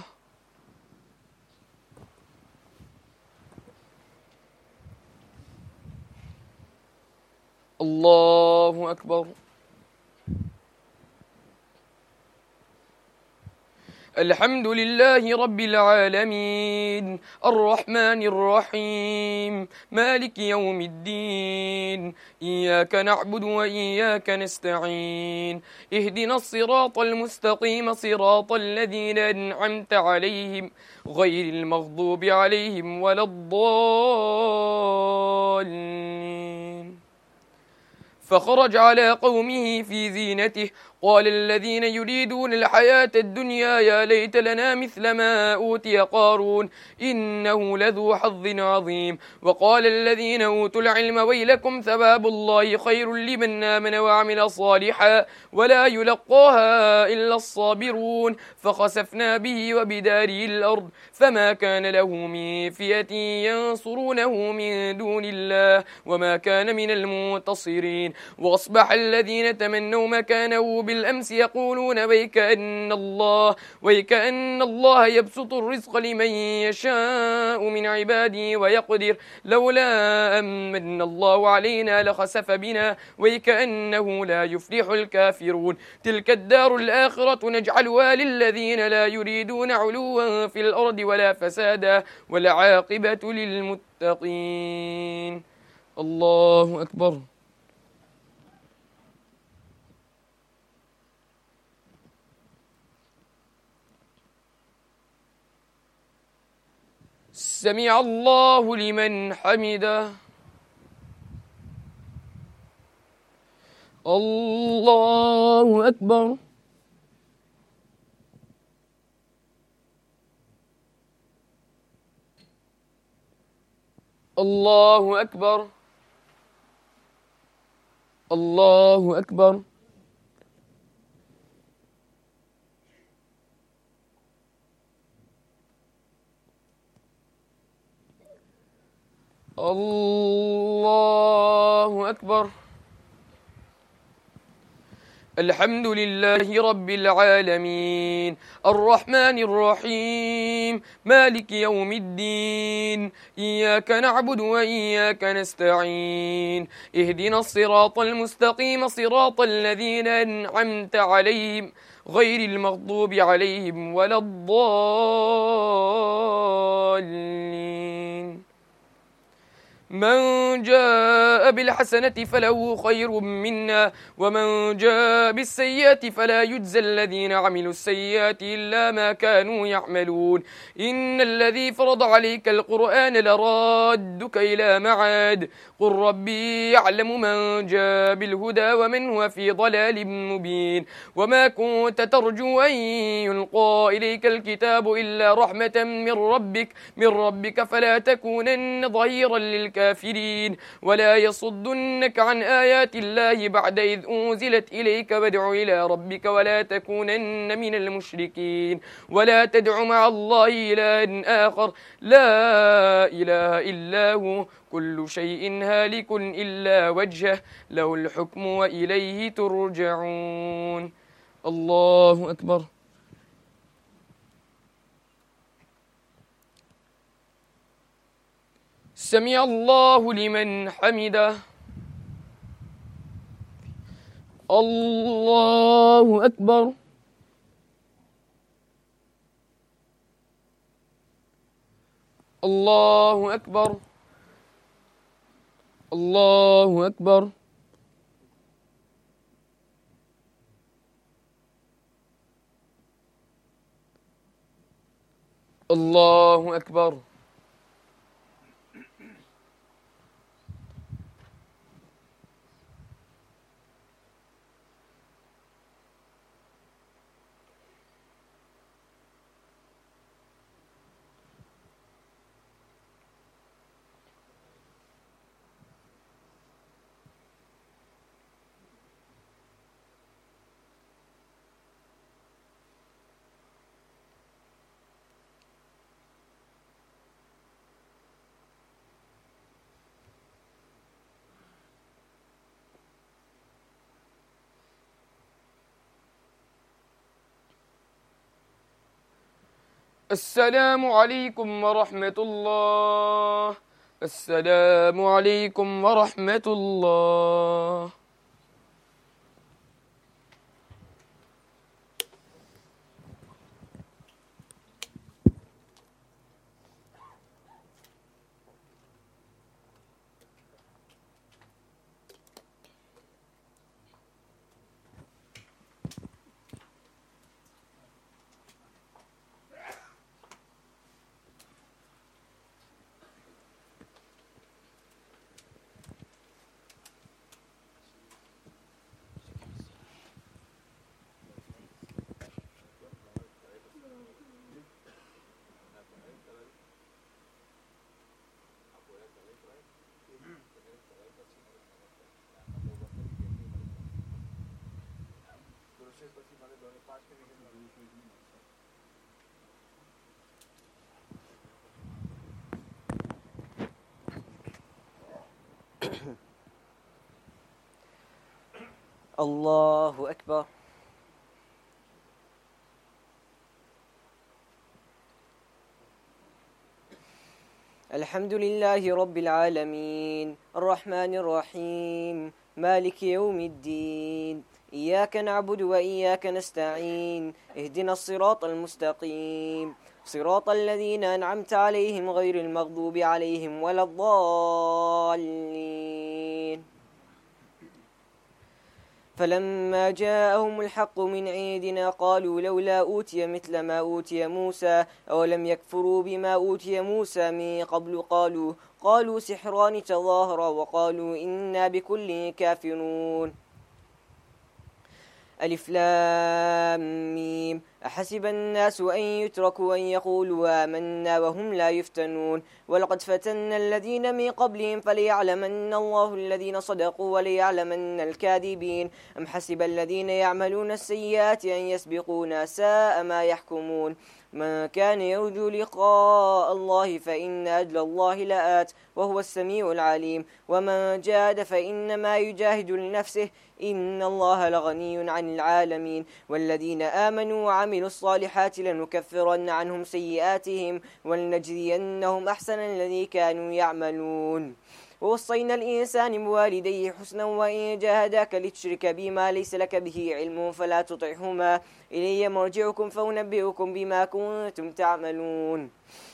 الله أكبر. الحمد لله رب العالمين الرحمن الرحيم مالك يوم الدين إياك نعبد وإياك نستعين اهدنا الصراط المستقيم صراط الذين أنعمت عليهم غير المغضوب عليهم ولا الضالين. فخرج على قومه في زينته قال الذين يريدون الحياة الدنيا يا ليت لنا مثل ما أوتي قارون إنه لذو حظ عظيم. وقال الذين أوتوا العلم ويلكم ثواب الله خير لمن آمن وعمل صالحا ولا يلقاها إلا الصابرون. فخسفنا به وبداره الأرض فما كان له من فئة ينصرونه من دون الله وما كان من المنتصرين. وأصبح الذين تمنوا مكانه بالأمس يقولون ويكأن الله ويكأن الله يبسط الرزق لمن يشاء من عباده ويقدر لولا أمن الله علينا لخسف بنا ويكأنه لا يفلح الكافرون. تلك الدار الآخرة نجعلها للذين لا يريدون علوا في الأرض ولا فسادا والعاقبة للمتقين. الله أكبر. سمع الله لمن حمده. الله أكبر. الله أكبر. الله أكبر. الله أكبر. الحمد لله رب العالمين الرحمن الرحيم مالك يوم الدين إياك نعبد وإياك نستعين اهدنا الصراط المستقيم صراط الذين أنعمت عليهم غير المغضوب عليهم ولا الضالين. من جاء بالحسنة فله خير منا ومن جاء بالسيئة فلا يجزى الذين عملوا السيئات إلا ما كانوا يعملون. إن الذي فرض عليك القرآن لرادك إلى معاد قل ربي يعلم من جاء بالهدى ومن هو في ضلال مبين. وما كنت ترجو أن يلقى إليك الكتاب إلا رحمة من ربك من ربك فلا تكونن ظهيرا للكافرين الكافرين ولا يصدنك عن آيات الله بعد إذ أنزلت إليك وادع إلى ربك ولا تكونن من المشركين. ولا تدع مع الله إلها آخر لا إله إلا هو كل شيء هالك إلا وجهه له الحكم وإليه ترجعون. الله أكبر. سمع الله لمن حمده. الله أكبر. الله أكبر. الله أكبر. الله أكبر. السلام عليكم ورحمة الله. السلام عليكم ورحمة الله. الله أكبر. الحمد لله رب العالمين الرحمن الرحيم مالك يوم الدين إياك نعبد وإياك نستعين اهدنا الصراط المستقيم صراط الذين أنعمت عليهم غير المغضوب عليهم ولا الضالين. فلما جاءهم الحق من عندنا قالوا لولا أوتي مثل ما أوتي موسى أولم يكفروا بما أوتي موسى من قبل قالوا قالوا سحران تظاهرا وقالوا إنا بكل كافرون. ألف لام ميم أحسب الناس أن يتركوا أن يقولوا آمنا وهم لا يفتنون ولقد فتنا الذين من قبلهم فليعلمن الله الذين صدقوا وليعلمن الكاذبين. أم حسب الذين يعملون السيئات أن يسبقونا ساء ما يحكمون. من كان يرجو لقاء الله فإن أجل الله لآت وهو السميع العليم. ومن جاهد فإنما يجاهد لنفسه إن الله لغني عن العالمين. والذين آمنوا وعملوا الصالحات لنكفرن عنهم سيئاتهم ولنجزينهم أحسن الذي كانوا يعملون. ووصينا الإنسان بوالديه حسنا وإن جاهداك لتشرك بما ليس لك به علم فلا تطعهما إلي مرجعكم فأنبئكم بما كنتم تعملون.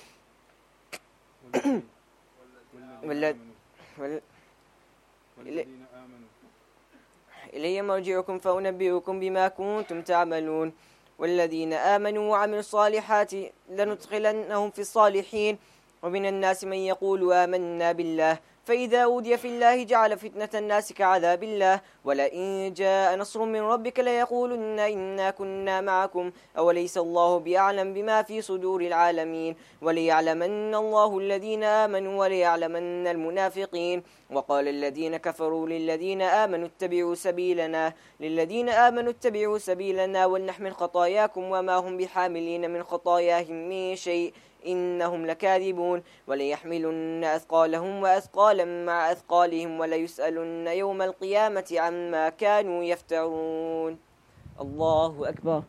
إلي مرجعكم فأنبئكم بما كنتم تعملون. والذين آمنوا وعملوا الصالحات لندخلنهم في الصالحين. ومن الناس من يقول آمنا بالله فإذا أوذي في الله جعل فتنة الناس كعذاب الله ولئن جاء نصر من ربك ليقولن إنا كنا معكم أوليس الله بأعلم بما في صدور العالمين. وليعلمن الله الذين آمنوا وليعلمن المنافقين. وقال الذين كفروا للذين آمنوا اتبعوا سبيلنا للذين آمنوا اتبعوا سبيلنا ولنحمل خطاياكم وما هم بحاملين من خطاياهم من شيء إنهم لكاذبون. وليحملن أثقالهم وأثقالا مع أثقالهم وليسألن يوم القيامة عما كانوا يفترون. الله أكبر.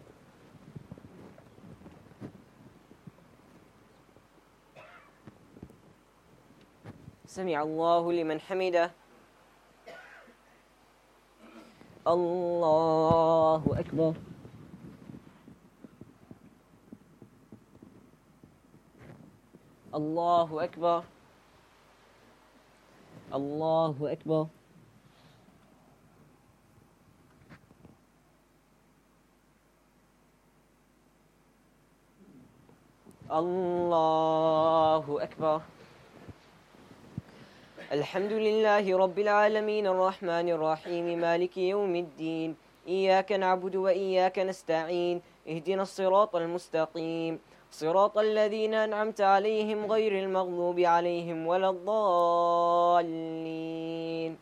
سمع الله لمن حمده. الله أكبر. الله أكبر. الله أكبر. الله أكبر. الحمد لله رب العالمين الرحمن الرحيم مالك يوم الدين إياك نعبد وإياك نستعين اهدنا الصراط المستقيم صراط الذين أنعمت عليهم غير المغضوب عليهم ولا الضالين.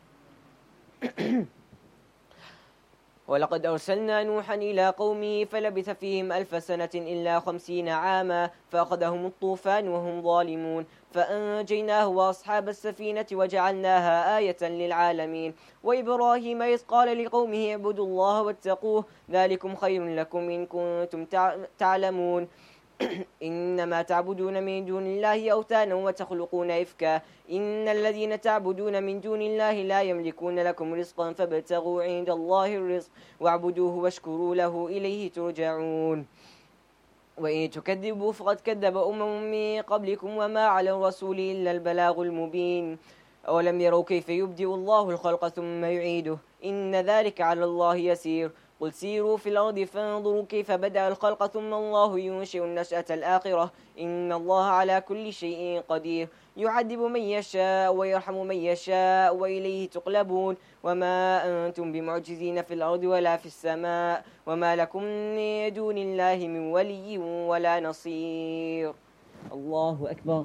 ولقد أرسلنا نوحا إلى قومه فلبث فيهم ألف سنة إلا خمسين عاما فأخذهم الطوفان وهم ظالمون فأنجيناه وأصحاب السفينة وجعلناها آية للعالمين. وإبراهيم إذ قال لقومه اعبدوا الله واتقوه ذلكم خير لكم إن كنتم تعلمون. إنما تعبدون من دون الله أوثانا وتخلقون إفكا إن الذين تعبدون من دون الله لا يملكون لكم رزقا فابتغوا عند الله الرزق واعبدوه واشكروا له إليه ترجعون وإن تكذبوا فقد كذب أمم من قبلكم وما على الرسول إلا البلاغ المبين أولم يروا كيف يبدئ الله الخلق ثم يعيده إن ذلك على الله يسير قل سيروا في الأرض فانظروا كيف بدأ الخلق ثم الله ينشئ النشأة الآخرة إن الله على كل شيء قدير يعذب من يشاء ويرحم من يشاء وإليه تقلبون وما أنتم بمعجزين في الأرض ولا في السماء وما لكم من دون الله من ولي ولا نصير. الله أكبر.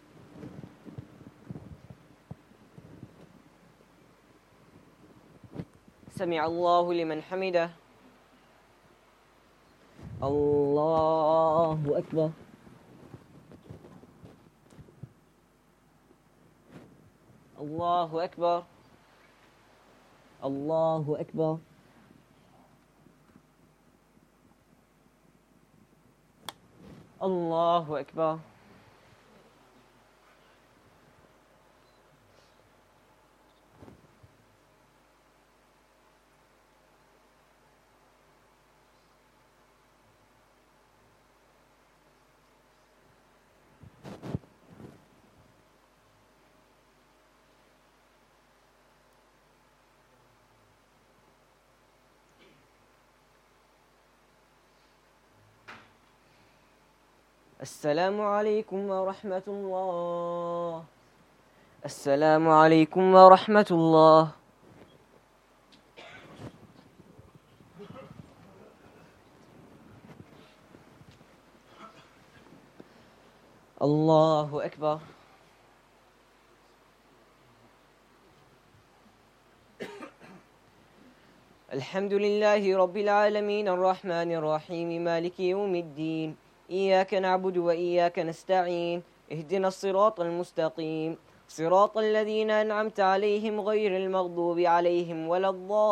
سمع الله لمن حمده. الله أكبر. الله أكبر. الله أكبر. الله أكبر. السلام عليكم ورحمة الله. السلام عليكم ورحمة الله. الله أكبر. الحمد لله رب العالمين الرحمن الرحيم مالك يوم الدين إياك نعبد وإياك نستعين اهدنا الصراط المستقيم صراط الذين أنعمت عليهم غير المغضوب عليهم ولا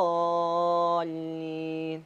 الضالين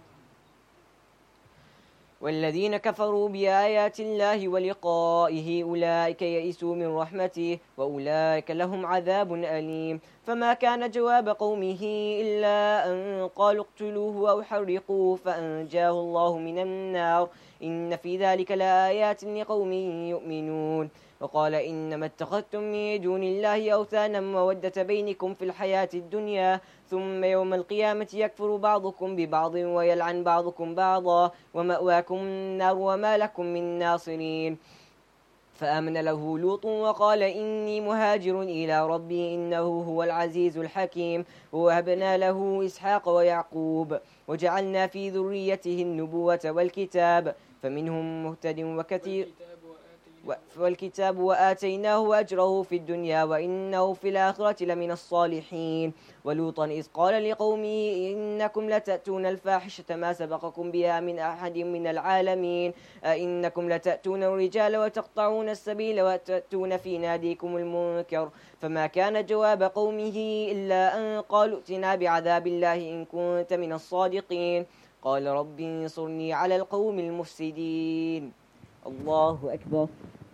والذين كفروا بآيات الله ولقائه أولئك يئسوا من رحمته وأولئك لهم عذاب أليم فما كان جواب قومه إلا أن قالوا اقتلوه أو حرقوه فأنجاه الله من النار إن في ذلك لآيات لقوم يؤمنون وقال إنما اتخذتم من دون الله أوثانا مودة بينكم في الحياة الدنيا ثم يوم القيامة يكفر بعضكم ببعض ويلعن بعضكم بعضا ومأواكم النار وما لكم من ناصرين فآمن له لوط وقال إني مهاجر إلى ربي إنه هو العزيز الحكيم ووهبنا له إسحاق ويعقوب وجعلنا في ذريته النبوة والكتاب فمنهم مهتد وكثير والكتاب وآتيناه أجره في الدنيا وإنه في الآخرة لمن الصالحين ولوطا إذ قال لقومه إنكم لتأتون الفاحشة ما سبقكم بها من أحد من العالمين أئنكم لتأتون الرجال وتقطعون السبيل وتأتون في ناديكم المنكر فما كان جواب قومه إلا أن قالوا ائتنا بعذاب الله إن كنت من الصادقين قال رب انصرني على القوم المفسدين. الله أكبر.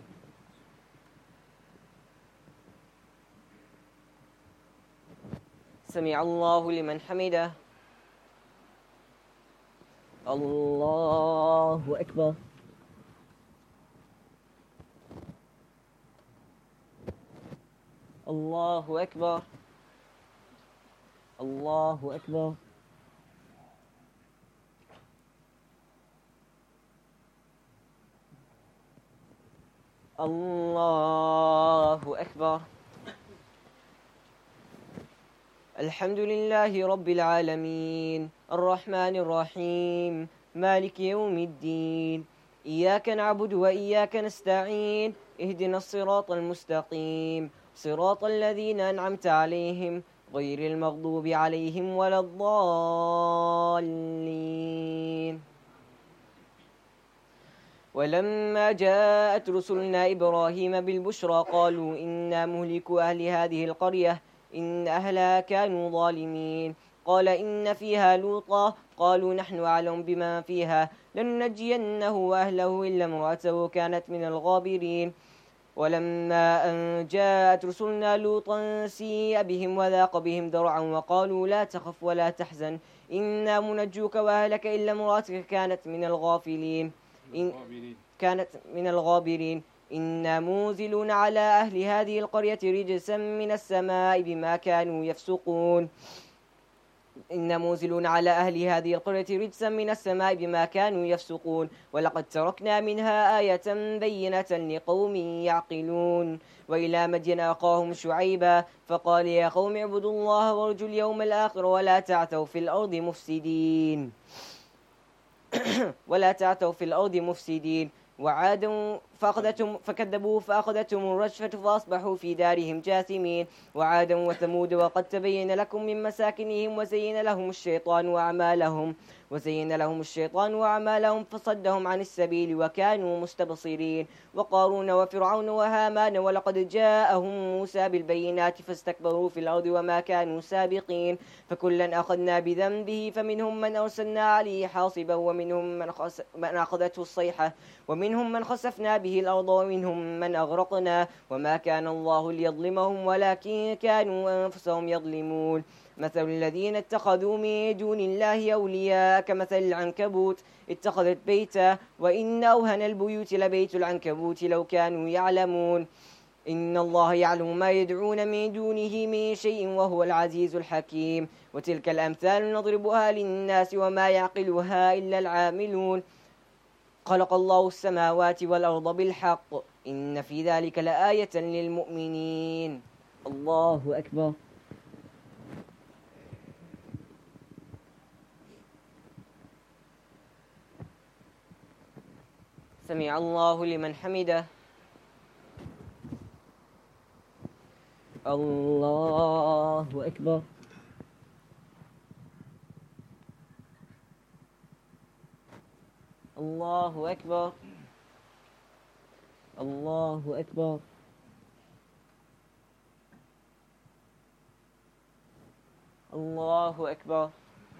سمع الله لمن حمده. الله أكبر. الله أكبر. الله أكبر. الله أكبر. الحمد لله رب العالمين الرحمن الرحيم مالك يوم الدين إياك نعبد وإياك نستعين اهدنا الصراط المستقيم صراط الذين أنعمت عليهم غير المغضوب عليهم ولا الضالين. ولما جاءت رسلنا إبراهيم بالبشرى قالوا إنا مهلكو أهل هذه القرية إن أهلها كانوا ظالمين قال إن فيها لوطا قالوا نحن أعلم بما فيها لننجينه وأهله إلا امرأته كانت من الغابرين ولما أن جاءت رسلنا لوطا سيء بهم وذاق بهم ذرعا وقالوا لا تخف ولا تحزن إنا منجوك وأهلك إلا امرأتك كانت من الغافلين إن كانت من الغابرين إنا منزلون على أهل هذه القرية رجسا من السماء بما كانوا يفسقون إنا منزلون على أهل هذه القرية رجسا من السماء بما كانوا يفسقون ولقد تركنا منها آية بينة لقوم يعقلون وإلى مدين أخاهم شعيبا فقال يا قوم اعبدوا الله وارجوا اليوم الآخر ولا تعثوا في الأرض مفسدين ولا تعثوا في الأرض مفسدين وعاد فأخذتهم فكذبوا فأخذتهم الرجفة فأصبحوا في دارهم جاثمين وعادا وثمود وقد تبين لكم من مساكنهم وزين لهم الشيطان أعمالهم وزين لهم الشيطان وأعمالهم فصدهم عن السبيل وكانوا مستبصرين وقارون وفرعون وهامان ولقد جاءهم موسى بالبينات فاستكبروا في الأرض وما كانوا سابقين فكلا أخذنا بذنبه فمنهم من أرسلنا عليه حاصبا ومنهم من, خس... من أخذته الصيحة ومنهم من خسفنا به الأرض ومنهم من أغرقنا وما كان الله ليظلمهم ولكن كانوا أنفسهم يظلمون مثل الذين اتخذوا من دون الله أولياء كمثل العنكبوت اتخذت بيتا وإن أوهن البيوت لبيت العنكبوت لو كانوا يعلمون إن الله يعلم ما يدعون من دونه من شيء وهو العزيز الحكيم وتلك الأمثال نضربها للناس وما يعقلها إلا العاملون خلق الله السماوات والأرض بالحق إن في ذلك لآية للمؤمنين الله أكبر سمع الله لمن حمده الله أكبر الله أكبر الله أكبر الله أكبر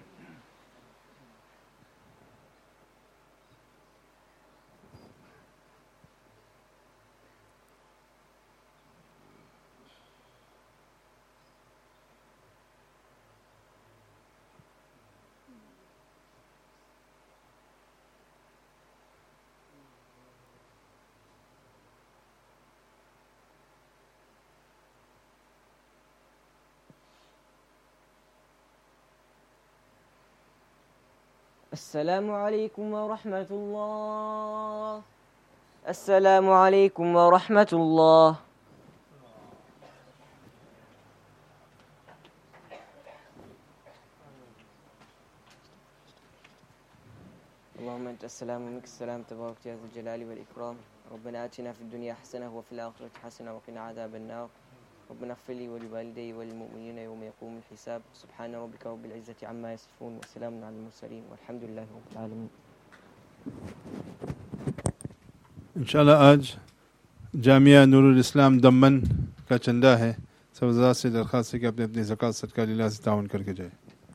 السلام عليكم ورحمة الله السلام عليكم ورحمة الله اللهم أنت السلام ومنك السلام تبارك يا ذا الجلال والإكرام ربنا آتنا في الدنيا حسنة وفي الآخرة حسنة وقنا عذاب النار ربنا اغفر لي ولوالدي وللمؤمنين يوم يقوم الحساب سبحان ربك رب العزة عما يصفون وسلام على المرسلين والحمد لله رب العالمين इंशाल्लाह आज जामिया नूरुल इस्लाम दमन का चंदा है सबजा से दरख्वास्त है कि अपने अपनी ज़कात सदका लिल्लाह से ताउन करके जाए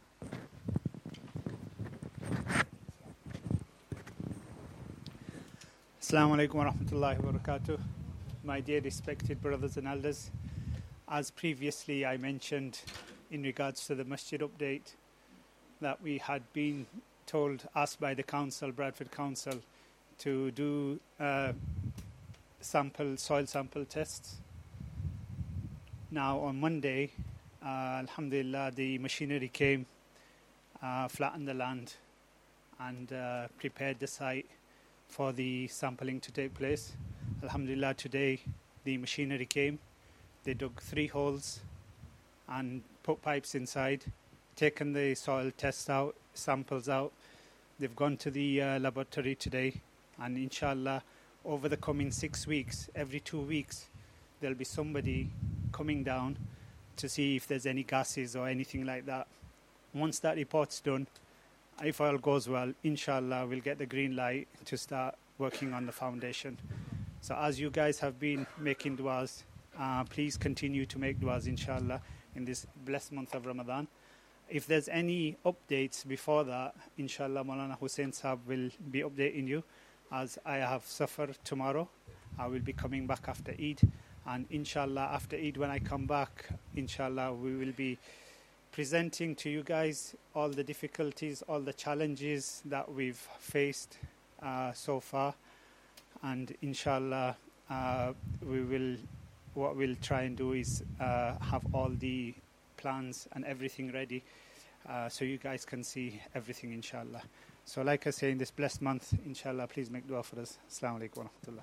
Assalamu alaikum wa rahmatullahi wa barakatuh. My dear respected brothers and elders, as previously I mentioned in regards to the masjid update that we had been told, asked by the council, Bradford Council, to do uh, sample soil sample tests. Now on Monday, uh, alhamdulillah, the machinery came, uh, flattened the land and uh, prepared the site for the sampling to take place. Alhamdulillah, today the machinery came. They dug three holes and put pipes inside, taken the soil tests out, samples out. They've gone to the uh, laboratory today, and inshallah over the coming six weeks, every two weeks there'll be somebody coming down to see if there's any gases or anything like that. Once that report's done, if all goes well, inshallah we'll get the green light to start working on the foundation. So as you guys have been making du'as, uh, please continue to make du'as inshallah in this blessed month of Ramadan. If there's any updates before that, inshallah, Maulana Hussein Saab will be updating you. As I have safar tomorrow, I will be coming back after Eid. And inshallah, after Eid, when I come back, inshallah, we will be presenting to you guys all the difficulties, all the challenges that we've faced uh, so far. And inshallah, uh, we will, what we'll try and do is uh, have all the plans and everything ready uh, so you guys can see everything, inshallah. So like I say, in this blessed month, inshallah, please make dua for us. Assalamu alaikum wa rahmatullah.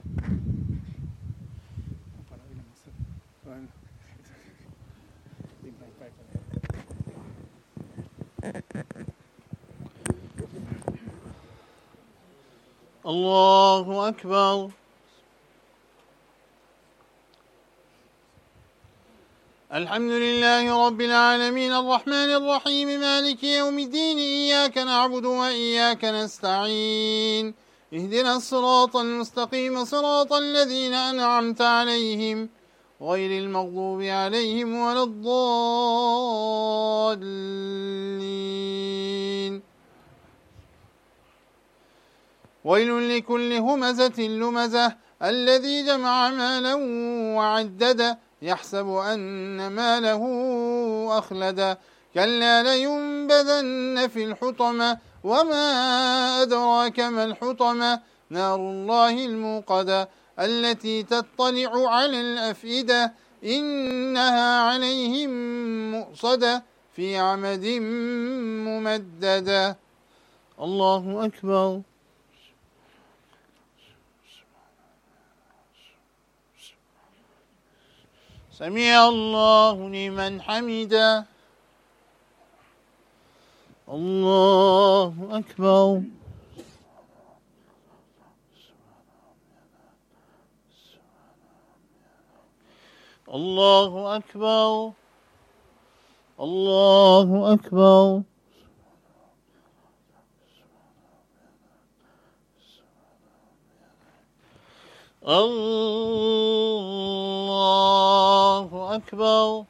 الله أكبر. الحمد لله رب العالمين الرحمن الرحيم مالك يوم الدين إياك نعبد وإياك نستعين اهدنا الصراط المستقيم صراط الذين أنعمت عليهم غير المغضوب عليهم ولا الضالين. ويل لكل همزة لمزة الذي جمع مالا وعدد يحسب أن ماله أخلد كلا لينبذن في الحطمة وما أدراك ما الحطمة نار الله الموقدة التي تطلع على الأفئدة إنها عليهم مؤصدة في عمد ممددة. الله أكبر. سمع الله لمن حمده. الله أكبر. الله أكبر. الله أكبر. الله أكبر.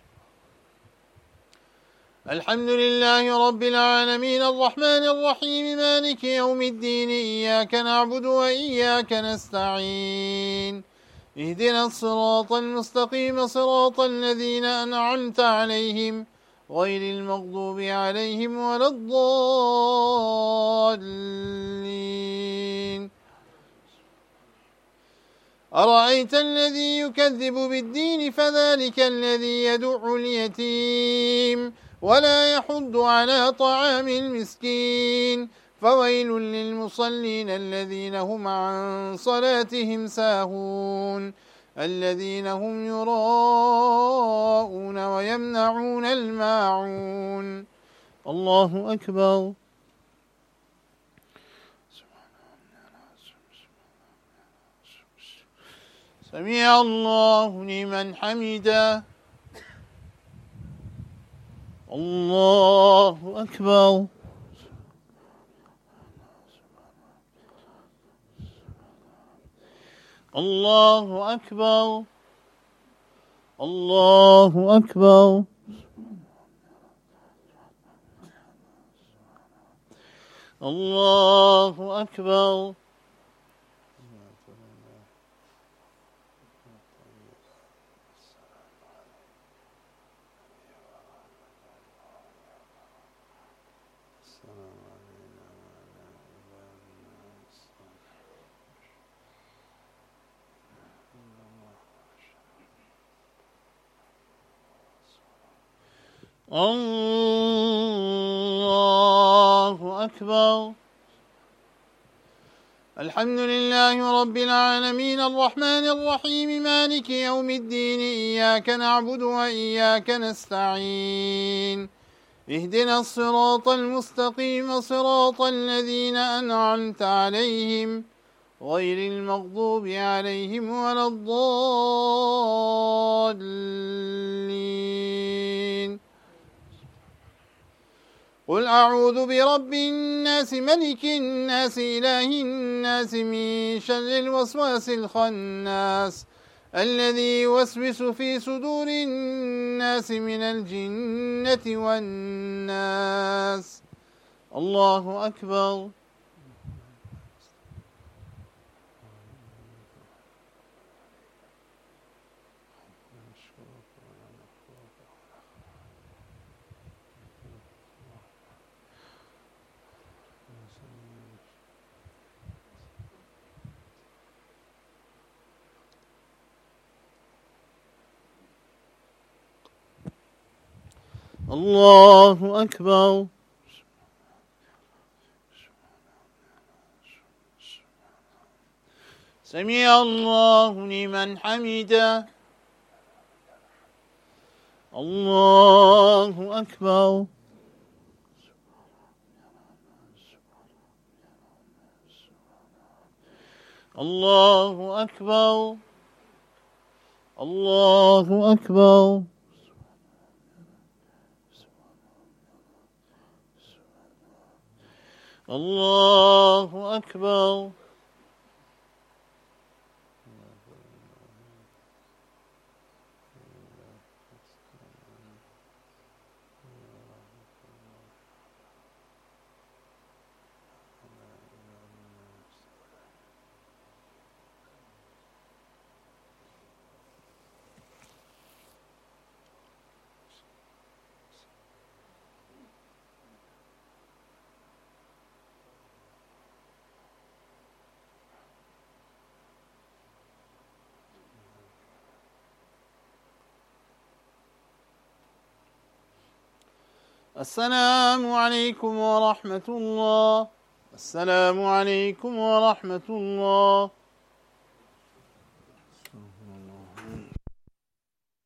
الحمد لله رب العالمين الرحمن الرحيم مالك يوم الدين إياك نعبد وإياك نستعين اهدنا الصراط المستقيم صراط الذين أنعمت عليهم غير المغضوب عليهم ولا الضالين. أرأيت الذي يكذب بالدين فذلك الذي يدع اليتيم ولا يحض على طعام المسكين فويل للمصلين الذين هم عن صلاتهم ساهون الذين هم يراءون ويمنعون الماعون. الله أكبر. سمع الله لمن حمده. الله أكبر. الله أكبر. الله أكبر. الله أكبر. الله أكبر. الحمد لله رب العالمين الرحمن الرحيم مالك يوم الدين إياك نعبد وإياك نستعين اهدنا الصراط المستقيم صراط الذين أنعمت عليهم غير المغضوب عليهم ولا الضالين. قل أعوذ برب الناس ملك الناس إله الناس من شر الوسواس الخناس الذي يوسوس في صدور الناس من الجنة والناس. الله أكبر. الله أكبر. سمع الله لمن حمده. الله أكبر. الله أكبر. الله أكبر. الله أكبر. السلام عليكم ورحمة الله. السلام عليكم ورحمة الله.